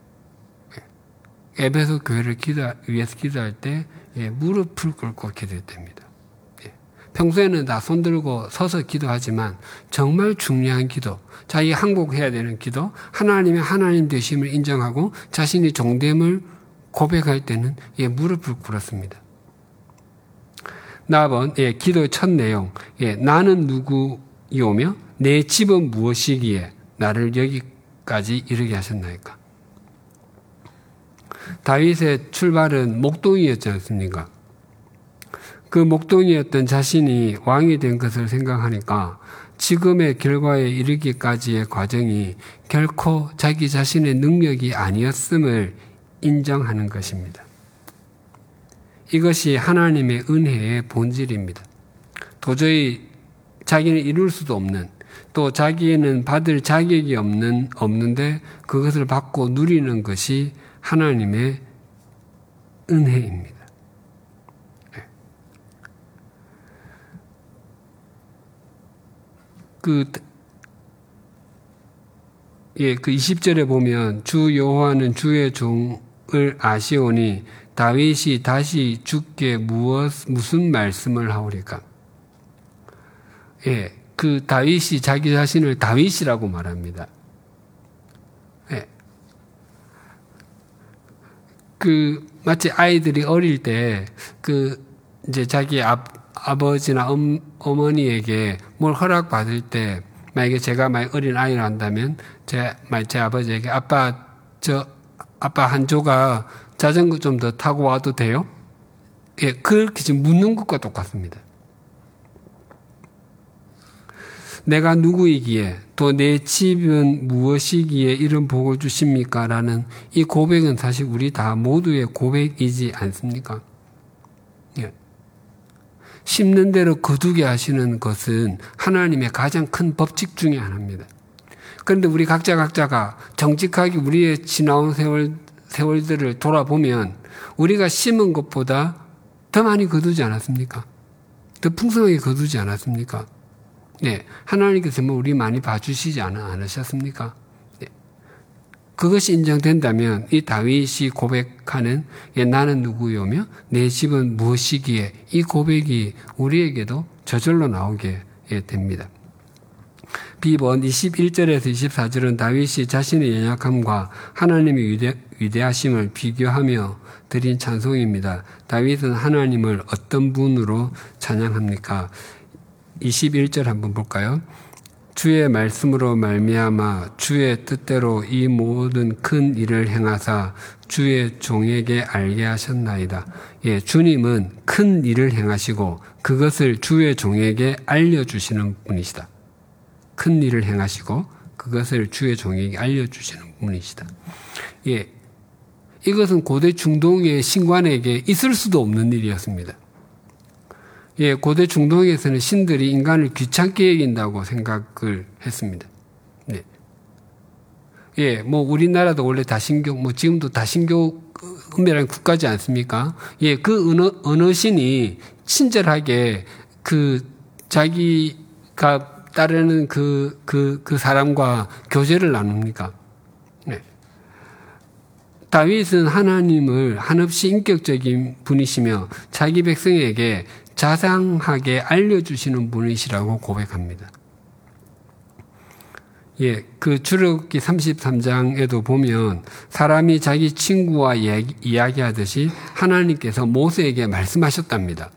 B: 에베소 교회를 위해서 기도할 때 무릎을 꿇고 기도했답니다. 평소에는 다 손들고 서서 기도하지만 정말 중요한 기도, 자기 항복해야 되는 기도, 하나님의 하나님 되심을 인정하고 자신이 종됨을 고백할 때는 무릎을 꿇었습니다. 나번 기도의 첫 내용, 나는 누구이오며 내 집은 무엇이기에 나를 여기까지 이르게 하셨나이까. 다윗의 출발은 목동이었지 않습니까? 그 목동이었던 자신이 왕이 된 것을 생각하니까 지금의 결과에 이르기까지의 과정이 결코 자기 자신의 능력이 아니었음을 인정하는 것입니다. 이것이 하나님의 은혜의 본질입니다. 도저히 자기는 이룰 수도 없는, 또 자기는 받을 자격이 없는데 그것을 받고 누리는 것이 하나님의 은혜입니다. 그 20절에 보면 주 여호와는 주의 종을 아시오니 다윗이 다시 주께 무슨 말씀을 하오리까? 그 다윗이 자기 자신을 다윗이라고 말합니다. 마치 아이들이 어릴 때 이제 자기 아버지나 어머니에게 뭘 허락받을 때, 만약에 제가 어린 아이를 한다면 제 아버지에게 아빠 아빠 한조가 자전거 좀 더 타고 와도 돼요? 예, 그렇게 지금 묻는 것과 똑같습니다. 내가 누구이기에 또 내 집은 무엇이기에 이런 복을 주십니까? 라는 이 고백은 사실 우리 다 모두의 고백이지 않습니까? 예. 심는 대로 거두게 하시는 것은 하나님의 가장 큰 법칙 중에 하나입니다. 그런데 우리 각자가 정직하게 우리의 지나온 세월들을 돌아보면 우리가 심은 것보다 더 많이 거두지 않았습니까? 더 풍성하게 거두지 않았습니까? 네, 하나님께서 우리 많이 봐주시지 않으셨습니까? 네. 그것이 인정된다면 이 다윗이 고백하는 나는 누구요며 내 집은 무엇이기에 이 고백이 우리에게도 저절로 나오게 됩니다. 비번 21절에서 24절은 다윗이 자신의 연약함과 하나님의 위대하심을 비교하며 드린 찬송입니다. 다윗은 하나님을 어떤 분으로 찬양합니까? 21절 한번 볼까요? 주의 말씀으로 말미암아 주의 뜻대로 이 모든 큰 일을 행하사 주의 종에게 알게 하셨나이다. 예, 주님은 큰 일을 행하시고 그것을 주의 종에게 알려주시는 분이시다. 큰 일을 행하시고 그것을 주의 종에게 알려주시는 분이시다. 예, 이것은 고대 중동의 신관에게 있을 수도 없는 일이었습니다. 예, 고대 중동에서는 신들이 인간을 귀찮게 여긴다고 생각을 했습니다. 네. 예, 우리나라도 원래 다신교, 지금도 다신교 은밀한 국가지 않습니까? 예, 그 어느 신이 친절하게 자기가 따르는 그 사람과 교제를 나눕니까? 네. 다윗은 하나님을 한없이 인격적인 분이시며 자기 백성에게 자상하게 알려주시는 분이시라고 고백합니다. 예, 출애굽기 33장에도 보면 사람이 자기 친구와 이야기하듯이 하나님께서 모세에게 말씀하셨답니다.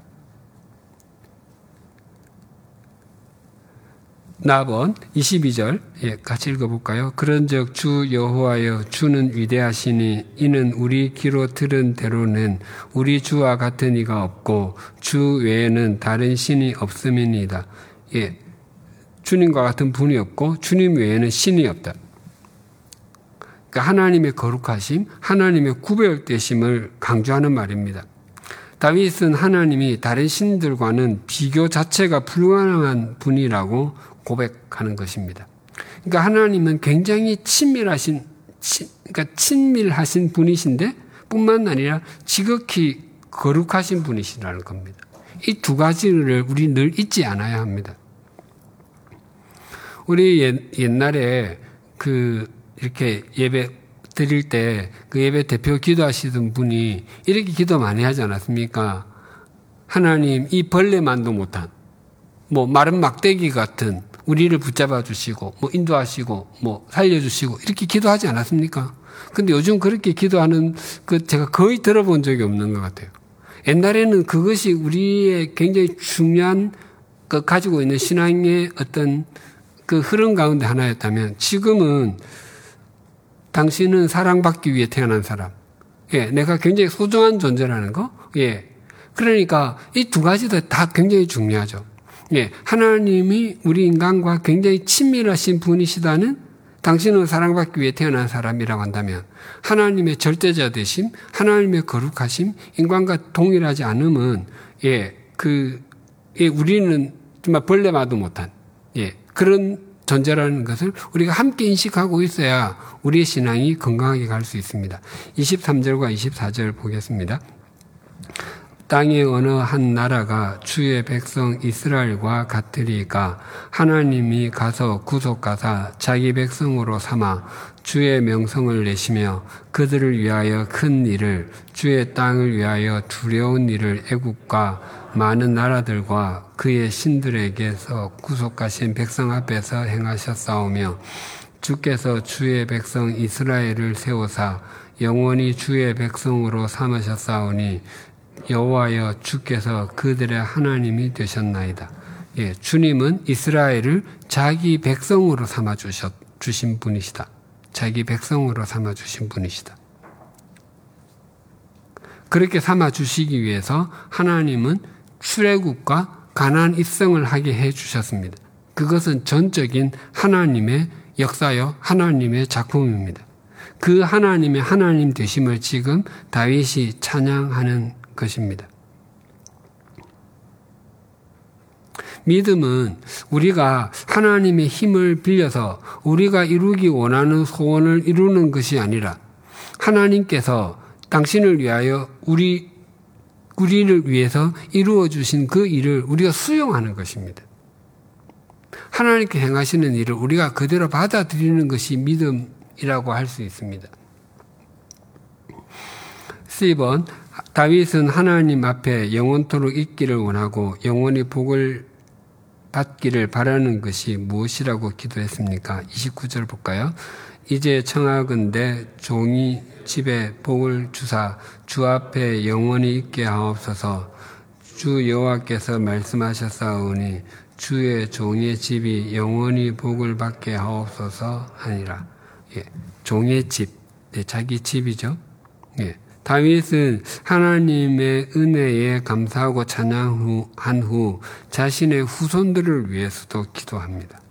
B: 나번 22절 같이 읽어볼까요? 그런즉 주 여호와여 주는 위대하시니 이는 우리 귀로 들은 대로는 우리 주와 같은 이가 없고 주 외에는 다른 신이 없음이니이다. 예, 주님과 같은 분이 없고 주님 외에는 신이 없다. 그러니까 하나님의 거룩하심, 하나님의 구별되심을 강조하는 말입니다. 다윗은 하나님이 다른 신들과는 비교 자체가 불가능한 분이라고 고백하는 것입니다. 그러니까 하나님은 굉장히 친밀하신 분이신데 뿐만 아니라 지극히 거룩하신 분이시라는 겁니다. 이 두 가지를 우리 늘 잊지 않아야 합니다. 우리 옛날에 이렇게 예배 드릴 때 그 예배 대표 기도하시던 분이 이렇게 기도 많이 하지 않았습니까? 하나님, 이 벌레만도 못한 마른 막대기 같은 우리를 붙잡아 주시고 인도하시고 살려주시고 이렇게 기도하지 않았습니까? 근데 요즘 그렇게 기도하는 제가 거의 들어본 적이 없는 것 같아요. 옛날에는 그것이 우리의 굉장히 중요한 가지고 있는 신앙의 어떤 흐름 가운데 하나였다면 지금은 당신은 사랑받기 위해 태어난 사람. 예, 내가 굉장히 소중한 존재라는 거. 예. 그러니까 이 두 가지도 다 굉장히 중요하죠. 예, 하나님이 우리 인간과 굉장히 친밀하신 분이시다는 당신은 사랑받기 위해 태어난 사람이라고 한다면 하나님의 절대자 되심, 하나님의 거룩하심, 인간과 동일하지 않음은 우리는 정말 벌레마도 못한 그런 존재라는 것을 우리가 함께 인식하고 있어야 우리의 신앙이 건강하게 갈 수 있습니다. 23절과 24절 보겠습니다. 땅의 어느 한 나라가 주의 백성 이스라엘과 같으리까 하나님이 가서 구속하사 자기 백성으로 삼아 주의 명성을 내시며 그들을 위하여 큰 일을 주의 땅을 위하여 두려운 일을 애국과 많은 나라들과 그의 신들에게서 구속하신 백성 앞에서 행하셨사오며 주께서 주의 백성 이스라엘을 세우사 영원히 주의 백성으로 삼으셨사오니 여호와여 주께서 그들의 하나님이 되셨나이다. 예, 주님은 이스라엘을 자기 백성으로 삼아 주신 분이시다. 자기 백성으로 삼아 주신 분이시다. 그렇게 삼아 주시기 위해서 하나님은 출애굽과 가나안 입성을 하게 해 주셨습니다. 그것은 전적인 하나님의 역사요, 하나님의 작품입니다. 그 하나님의 하나님 되심을 지금 다윗이 찬양하는 것입니다. 믿음은 우리가 하나님의 힘을 빌려서 우리가 이루기 원하는 소원을 이루는 것이 아니라 하나님께서 당신을 위하여 우리를 위해서 이루어 주신 그 일을 우리가 수용하는 것입니다. 하나님께 행하시는 일을 우리가 그대로 받아들이는 것이 믿음이라고 할 수 있습니다. 10번, 다윗은 하나님 앞에 영원토록 있기를 원하고 영원히 복을 받기를 바라는 것이 무엇이라고 기도했습니까? 29절 볼까요? 이제 청하건대 종이 집에 복을 주사 주 앞에 영원히 있게 하옵소서. 주 여호와께서 말씀하셨사오니 주의 종의 집이 영원히 복을 받게 하옵소서 하니라. 예, 종의 집, 네, 자기 집이죠. 예. 다윗은 하나님의 은혜에 감사하고 찬양한 후 자신의 후손들을 위해서도 기도합니다.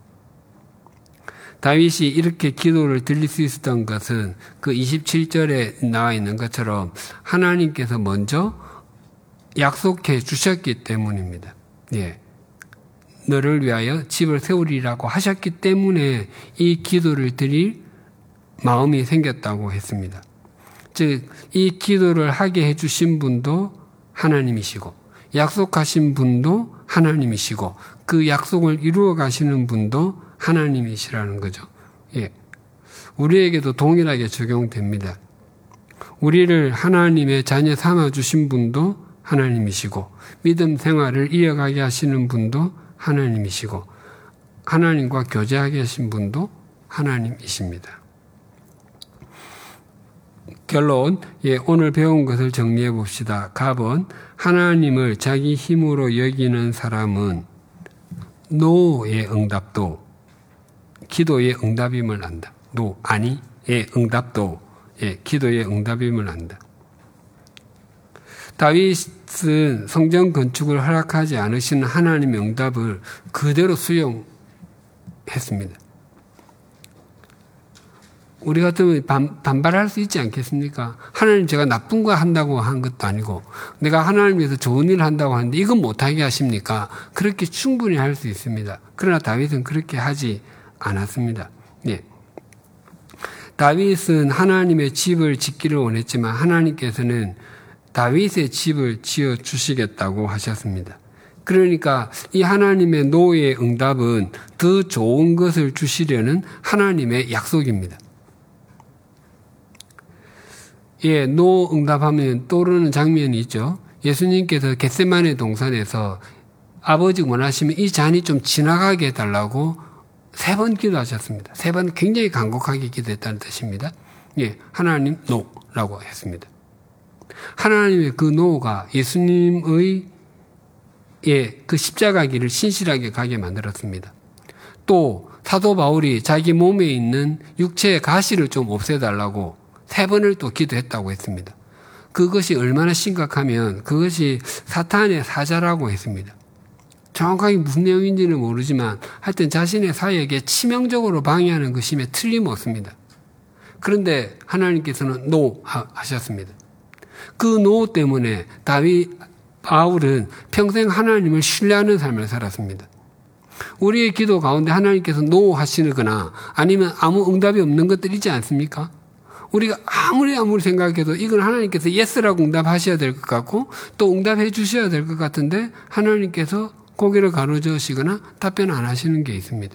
B: 다윗이 이렇게 기도를 드릴 수 있었던 것은 그 27절에 나와 있는 것처럼 하나님께서 먼저 약속해 주셨기 때문입니다. 예. 너를 위하여 집을 세우리라고 하셨기 때문에 이 기도를 드릴 마음이 생겼다고 했습니다. 즉, 이 기도를 하게 해주신 분도 하나님이시고, 약속하신 분도 하나님이시고, 그 약속을 이루어 가시는 분도 하나님이시라는 거죠. 예. 우리에게도 동일하게 적용됩니다. 우리를 하나님의 자녀 삼아주신 분도 하나님이시고, 믿음 생활을 이어가게 하시는 분도 하나님이시고, 하나님과 교제하게 하신 분도 하나님이십니다. 결론, 오늘 배운 것을 정리해 봅시다. 갑은 하나님을 자기 힘으로 여기는 사람은 노의 응답도 기도의 응답임을 안다. 노, 아니의 응답도 기도의 응답임을 안다. 다윗은 성전 건축을 허락하지 않으시는 하나님의 응답을 그대로 수용했습니다. 우리 같으면 반발할 수 있지 않겠습니까? 하나님 제가 나쁜 거 한다고 한 것도 아니고 내가 하나님 위해서 좋은 일을 한다고 하는데 이건 못하게 하십니까? 그렇게 충분히 할 수 있습니다. 그러나 다윗은 그렇게 하지 않았습니다. 예. 다윗은 하나님의 집을 짓기를 원했지만 하나님께서는 다윗의 집을 지어 주시겠다고 하셨습니다. 그러니까 이 하나님의 노의 응답은 더 좋은 것을 주시려는 하나님의 약속입니다. 예, 노 응답하면 떠오르는 장면이 있죠. 예수님께서 겟세마네 동산에서 아버지 원하시면 이 잔이 좀 지나가게 해달라고 3번 기도하셨습니다. 3번 굉장히 간곡하게 기도했다는 뜻입니다. 예, 하나님 노라고 했습니다. 하나님의 그 노가 예수님의 그 십자가 길을 신실하게 가게 만들었습니다. 또 사도 바울이 자기 몸에 있는 육체의 가시를 좀 없애달라고 3번을 또 기도했다고 했습니다. 그것이 얼마나 심각하면 그것이 사탄의 사자라고 했습니다. 정확하게 무슨 내용인지는 모르지만 하여튼 자신의 사역에 치명적으로 방해하는 것임에 틀림없습니다. 그런데 하나님께서는 노 하셨습니다. 그 노 때문에 바울은 평생 하나님을 신뢰하는 삶을 살았습니다. 우리의 기도 가운데 하나님께서 노 하시거나 아니면 아무 응답이 없는 것들 있지 않습니까? 우리가 아무리 생각해도 이건 하나님께서 예스라고 응답하셔야 될 것 같고 또 응답해 주셔야 될 것 같은데 하나님께서 고개를 가로저으시거나 답변 안 하시는 게 있습니다.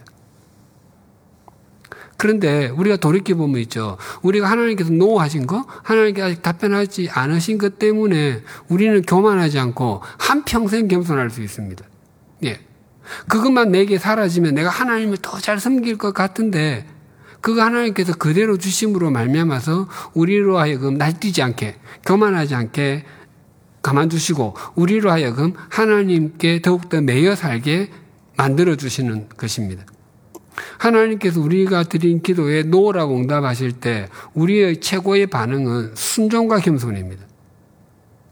B: 그런데 우리가 돌이켜보면 있죠. 우리가 하나님께서 노 하신 거, 하나님께서 아직 답변하지 않으신 것 때문에 우리는 교만하지 않고 한평생 겸손할 수 있습니다. 예. 그것만 내게 사라지면 내가 하나님을 더 잘 섬길 것 같은데 그거 하나님께서 그대로 주심으로 말미암아서 우리로 하여금 날뛰지 않게 교만하지 않게 가만두시고 우리로 하여금 하나님께 더욱더 매여 살게 만들어주시는 것입니다. 하나님께서 우리가 드린 기도에 노라고 응답하실 때 우리의 최고의 반응은 순종과 겸손입니다.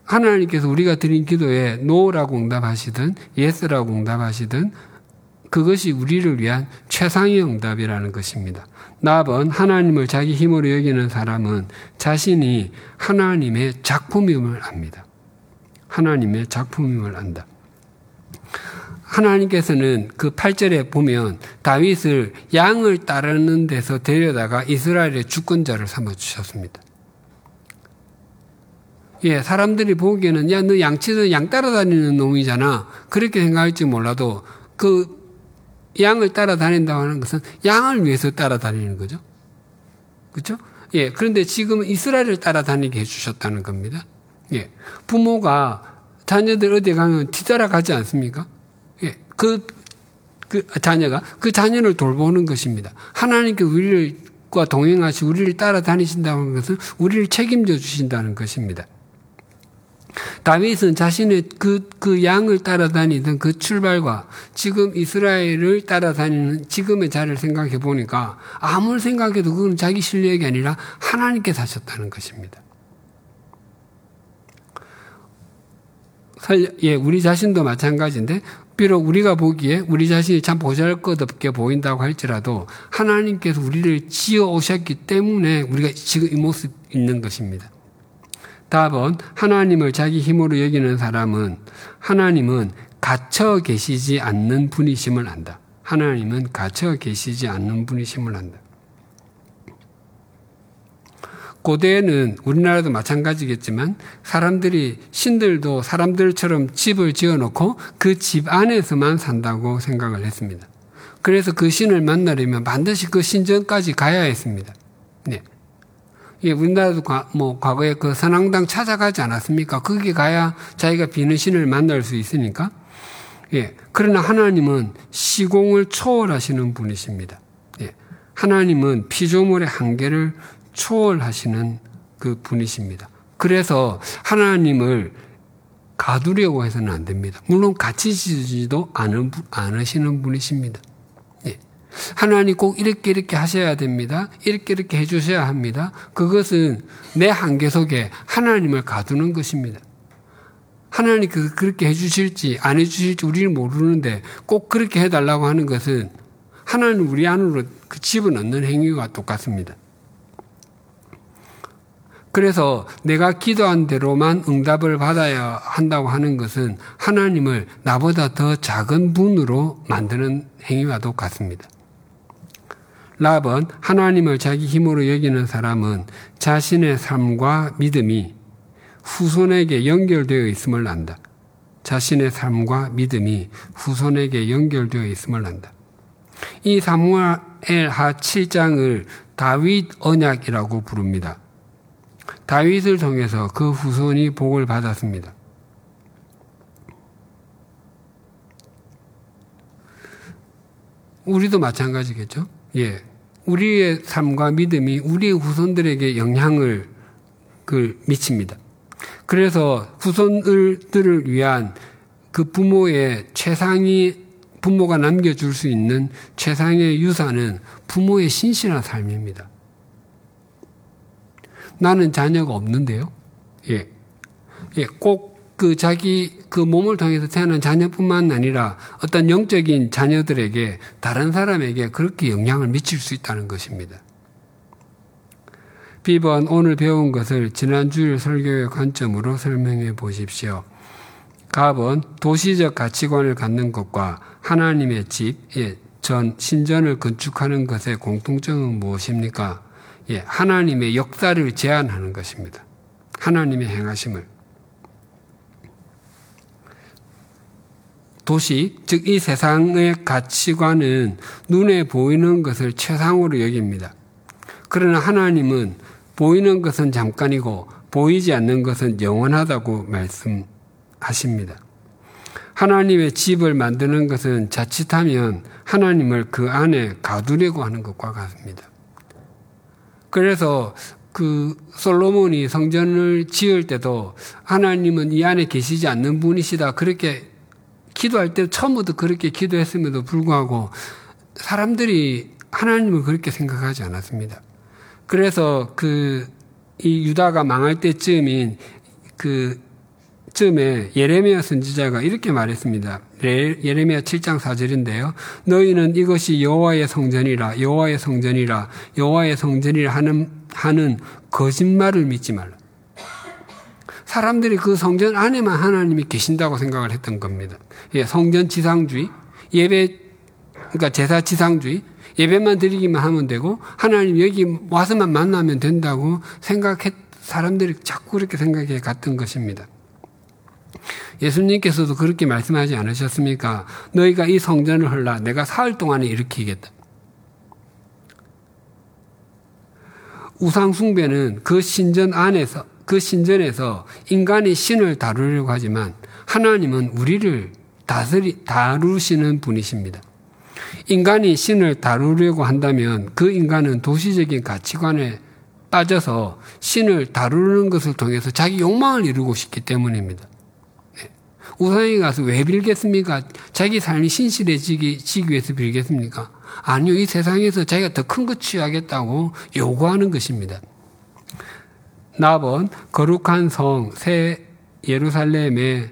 B: 하나님께서 우리가 드린 기도에 노라고 응답하시든 예스라고 응답하시든 그것이 우리를 위한 최상의 응답이라는 것입니다. 나번 하나님을 자기 힘으로 여기는 사람은 자신이 하나님의 작품임을 압니다. 하나님의 작품임을 안다. 하나님께서는 그 8절에 보면 다윗을 양을 따르는 데서 데려다가 이스라엘의 주권자를 삼아주셨습니다. 예, 사람들이 보기에는 야, 너 양치는 양 따라다니는 놈이잖아. 그렇게 생각할지 몰라도 그 양을 따라다닌다고 하는 것은 양을 위해서 따라다니는 거죠. 그렇죠? 예, 그런데 지금 이스라엘을 따라다니게 해주셨다는 겁니다. 예, 부모가 자녀들 어디 가면 뒤따라가지 않습니까? 예, 그 자녀가 그 자녀를 돌보는 것입니다. 하나님께 우리가 동행하시 우리를 따라다니신다는 것은 우리를 책임져 주신다는 것입니다. 다윗은 자신의 그 양을 따라다니던 그 출발과 지금 이스라엘을 따라다니는 지금의 자리를 생각해 보니까 아무리 생각해도 그건 자기 실력이 아니라 하나님께서 하셨다는 것입니다. 예, 우리 자신도 마찬가지인데 비록 우리가 보기에 우리 자신이 참 보잘것없게 보인다고 할지라도 하나님께서 우리를 지어 오셨기 때문에 우리가 지금 이 모습 있는 것입니다. 답은 하나님을 자기 힘으로 여기는 사람은 하나님은 갇혀 계시지 않는 분이심을 안다. 하나님은 갇혀 계시지 않는 분이심을 안다. 고대에는 우리나라도 마찬가지겠지만 사람들이 신들도 사람들처럼 집을 지어놓고 그 집 안에서만 산다고 생각을 했습니다. 그래서 그 신을 만나려면 반드시 그 신전까지 가야 했습니다. 네. 예, 우리나라도 과거에 그 선앙당 찾아가지 않았습니까? 거기 가야 자기가 비는 신을 만날 수 있으니까. 예. 그러나 하나님은 시공을 초월하시는 분이십니다. 예. 하나님은 피조물의 한계를 초월하시는 그 분이십니다. 그래서 하나님을 가두려고 해서는 안 됩니다. 물론 갇히지도 않으시는 분이십니다. 예. 하나님 꼭 이렇게 하셔야 됩니다. 이렇게 해주셔야 합니다. 그것은 내 한계 속에 하나님을 가두는 것입니다. 하나님 그렇게 해주실지 안 해주실지 우리는 모르는데 꼭 그렇게 해달라고 하는 것은 하나님 우리 안으로 그 집어넣는 행위와 똑같습니다. 그래서 내가 기도한 대로만 응답을 받아야 한다고 하는 것은 하나님을 나보다 더 작은 분으로 만드는 행위와도 같습니다. 랍은 하나님을 자기 힘으로 여기는 사람은 자신의 삶과 믿음이 후손에게 연결되어 있음을 안다. 자신의 삶과 믿음이 후손에게 연결되어 있음을 안다. 이 사무엘하 7장을 다윗 언약이라고 부릅니다. 다윗을 통해서 그 후손이 복을 받았습니다. 우리도 마찬가지겠죠? 예. 우리의 삶과 믿음이 우리의 후손들에게 영향을 미칩니다. 그래서 후손들을 위한 그 부모의 부모가 남겨줄 수 있는 최상의 유산은 부모의 신실한 삶입니다. 나는 자녀가 없는데요. 예. 예, 꼭 자기 몸을 통해서 태어난 자녀뿐만 아니라 어떤 영적인 자녀들에게 다른 사람에게 그렇게 영향을 미칠 수 있다는 것입니다. 비번 오늘 배운 것을 지난주일 설교의 관점으로 설명해 보십시오. 갑은 도시적 가치관을 갖는 것과 하나님의 집, 신전을 건축하는 것의 공통점은 무엇입니까? 예, 하나님의 역사를 제한하는 것입니다. 하나님의 행하심을. 도시, 즉 이 세상의 가치관은 눈에 보이는 것을 최상으로 여깁니다. 그러나 하나님은 보이는 것은 잠깐이고 보이지 않는 것은 영원하다고 말씀하십니다. 하나님의 집을 만드는 것은 자칫하면 하나님을 그 안에 가두려고 하는 것과 같습니다. 그래서 솔로몬이 성전을 지을 때도 하나님은 이 안에 계시지 않는 분이시다. 그렇게 기도할 때 처음부터 그렇게 기도했음에도 불구하고 사람들이 하나님을 그렇게 생각하지 않았습니다. 그래서 이 유다가 망할 때쯤인 쯤에 예레미야 선지자가 이렇게 말했습니다. 예레미야 7장 4절인데요. 너희는 이것이 여호와의 성전이라 여호와의 성전이라 여호와의 성전이라 하는 거짓말을 믿지 말라. 사람들이 그 성전 안에만 하나님이 계신다고 생각을 했던 겁니다. 예, 성전 지상주의, 그러니까 제사 지상주의, 예배만 드리기만 하면 되고 하나님 여기 와서만 만나면 된다고 사람들이 자꾸 그렇게 생각해 갔던 것입니다. 예수님께서도 그렇게 말씀하지 않으셨습니까? 너희가 이 성전을 헐라 내가 사흘 동안에 일으키겠다. 우상 숭배는 그 신전에서 인간이 신을 다루려고 하지만 하나님은 우리를 다루시는 분이십니다. 인간이 신을 다루려고 한다면 그 인간은 도시적인 가치관에 빠져서 신을 다루는 것을 통해서 자기 욕망을 이루고 싶기 때문입니다. 우상에 가서 왜 빌겠습니까? 자기 삶이 신실해지기 위해서 빌겠습니까? 아니요. 이 세상에서 자기가 더 큰 것 취하겠다고 요구하는 것입니다. 나번 거룩한 성 새 예루살렘의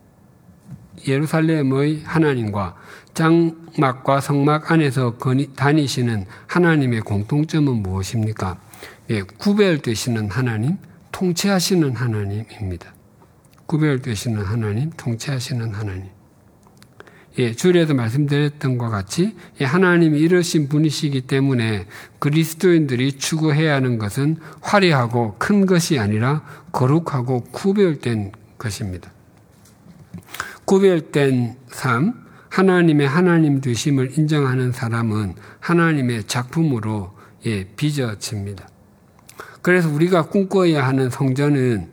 B: 하나님과 장막과 성막 안에서 다니시는 하나님의 공통점은 무엇입니까? 예, 구별되시는 하나님, 통치하시는 하나님입니다. 구별되시는 하나님, 통치하시는 하나님. 예, 주일에도 말씀드렸던 것과 같이 하나님이 이러신 분이시기 때문에 그리스도인들이 추구해야 하는 것은 화려하고 큰 것이 아니라 거룩하고 구별된 것입니다. 구별된 삶, 하나님의 하나님 되심을 인정하는 사람은 하나님의 작품으로 빚어집니다. 그래서 우리가 꿈꿔야 하는 성전은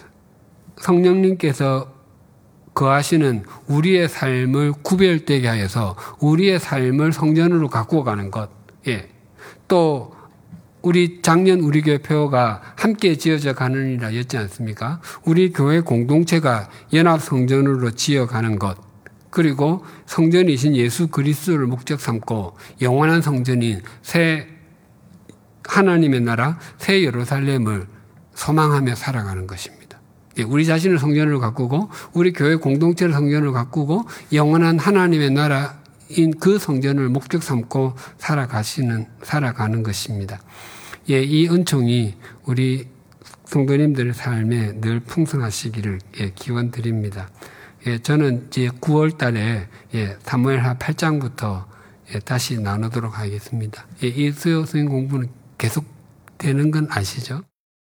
B: 성령님께서 거하시는 우리의 삶을 구별되게 하여서 우리의 삶을 성전으로 갖고 가는 것. 예. 또 작년 우리 교회 표어가 함께 지어져 가느니라 였지 않습니까? 우리 교회 공동체가 연합 성전으로 지어가는 것. 그리고 성전이신 예수 그리스도를 목적 삼고 영원한 성전인 새 하나님의 나라 새 예루살렘을 소망하며 살아가는 것입니다. 우리 자신을 성전으로 가꾸고 우리 교회 공동체를 성전으로 가꾸고 영원한 하나님의 나라인 그 성전을 목적 삼고 살아가는 것입니다. 예, 이 은총이 우리 성도님들의 삶에 늘 풍성하시기를 기원드립니다. 예, 저는 이제 9월 달에 사무엘하 8장부터 다시 나누도록 하겠습니다. 이 수요 수행 공부는 계속 되는 건 아시죠?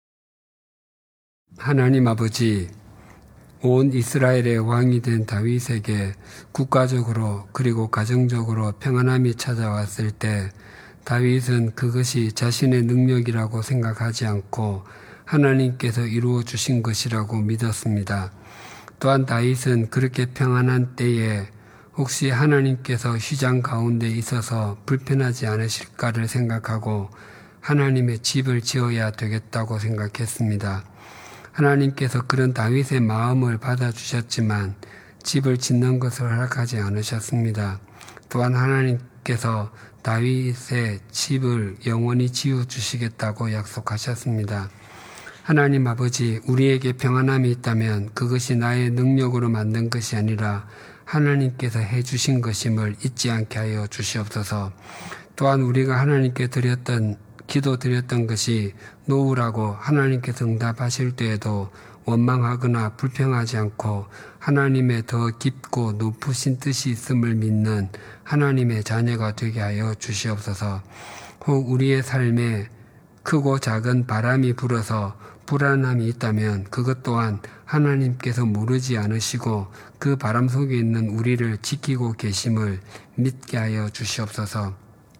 B: 하나님 아버지, 온 이스라엘의 왕이 된 다윗에게 국가적으로 그리고 가정적으로 평안함이 찾아왔을 때 다윗은 그것이 자신의 능력이라고 생각하지 않고 하나님께서 이루어 주신 것이라고 믿었습니다. 또한 다윗은 그렇게 평안한 때에 혹시 하나님께서 휘장 가운데 있어서 불편하지 않으실까를 생각하고 하나님의 집을 지어야 되겠다고 생각했습니다. 하나님께서 그런 다윗의 마음을 받아주셨지만 집을 짓는 것을 허락하지 않으셨습니다. 또한 하나님께서 다윗의 집을 영원히 지어주시겠다고 약속하셨습니다. 하나님 아버지, 우리에게 평안함이 있다면 그것이 나의 능력으로 만든 것이 아니라 하나님께서 해주신 것임을 잊지 않게 하여 주시옵소서. 또한 우리가 하나님께 기도드렸던 것이 노우라고 하나님께서 응답하실 때에도 원망하거나 불평하지 않고 하나님의 더 깊고 높으신 뜻이 있음을 믿는 하나님의 자녀가 되게 하여 주시옵소서. 혹 우리의 삶에 크고 작은 바람이 불어서 불안함이 있다면 그것 또한 하나님께서 모르지 않으시고 그 바람 속에 있는 우리를 지키고 계심을 믿게 하여 주시옵소서.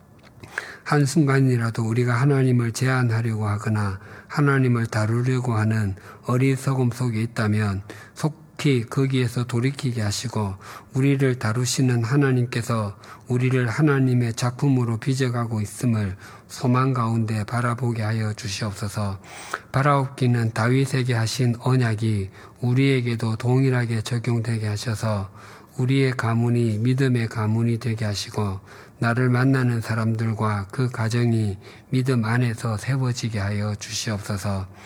B: 한순간이라도 우리가 하나님을 제한하려고 하거나 하나님을 다루려고 하는 어리석음 속에 있다면 속히 거기에서 돌이키게 하시고 우리를 다루시는 하나님께서 우리를 하나님의 작품으로 빚어가고 있음을 소망 가운데 바라보게 하여 주시옵소서. 바라옵기는 다윗에게 하신 언약이 우리에게도 동일하게 적용되게 하셔서 우리의 가문이 믿음의 가문이 되게 하시고 나를 만나는 사람들과 그 가정이 믿음 안에서 세워지게 하여 주시옵소서.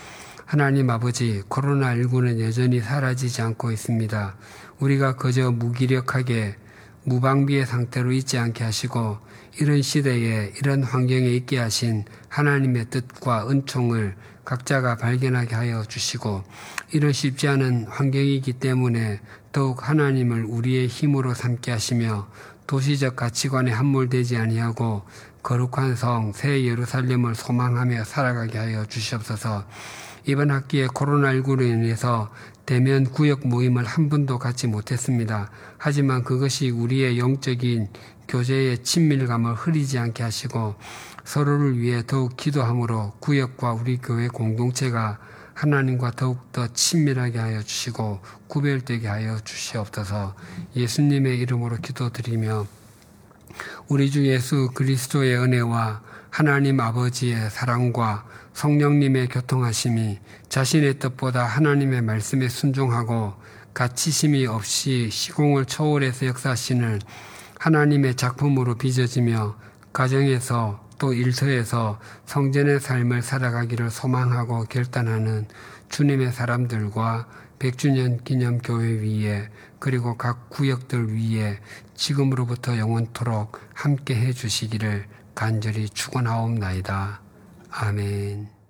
B: 하나님 아버지, 코로나19는 여전히 사라지지 않고 있습니다. 우리가 그저 무기력하게 무방비의 상태로 있지 않게 하시고 이런 시대에 이런 환경에 있게 하신 하나님의 뜻과 은총을 각자가 발견하게 하여 주시고 이런 쉽지 않은 환경이기 때문에 더욱 하나님을 우리의 힘으로 삼게 하시며 도시적 가치관에 함몰되지 아니하고 거룩한 성 새 예루살렘을 소망하며 살아가게 하여 주시옵소서. 이번 학기에 코로나19로 인해서 대면 구역 모임을 한 번도 갖지 못했습니다. 하지만 그것이 우리의 영적인 교제의 친밀감을 흐리지 않게 하시고 서로를 위해 더욱 기도함으로 구역과 우리 교회 공동체가 하나님과 더욱더 친밀하게 하여 주시고 구별되게 하여 주시옵소서. 예수님의 이름으로 기도드리며 우리 주 예수 그리스도의 은혜와 하나님 아버지의 사랑과 성령님의 교통하심이 자신의 뜻보다 하나님의 말씀에 순종하고 가치심이 없이 시공을 초월해서 역사하시는 하나님의 작품으로 빚어지며 가정에서 또 일터에서 성전의 삶을 살아가기를 소망하고 결단하는 주님의 사람들과 100주년 기념교회 위에 그리고 각 구역들 위에 지금으로부터 영원토록 함께 해주시기를 간절히 축원하옵나이다. 아멘.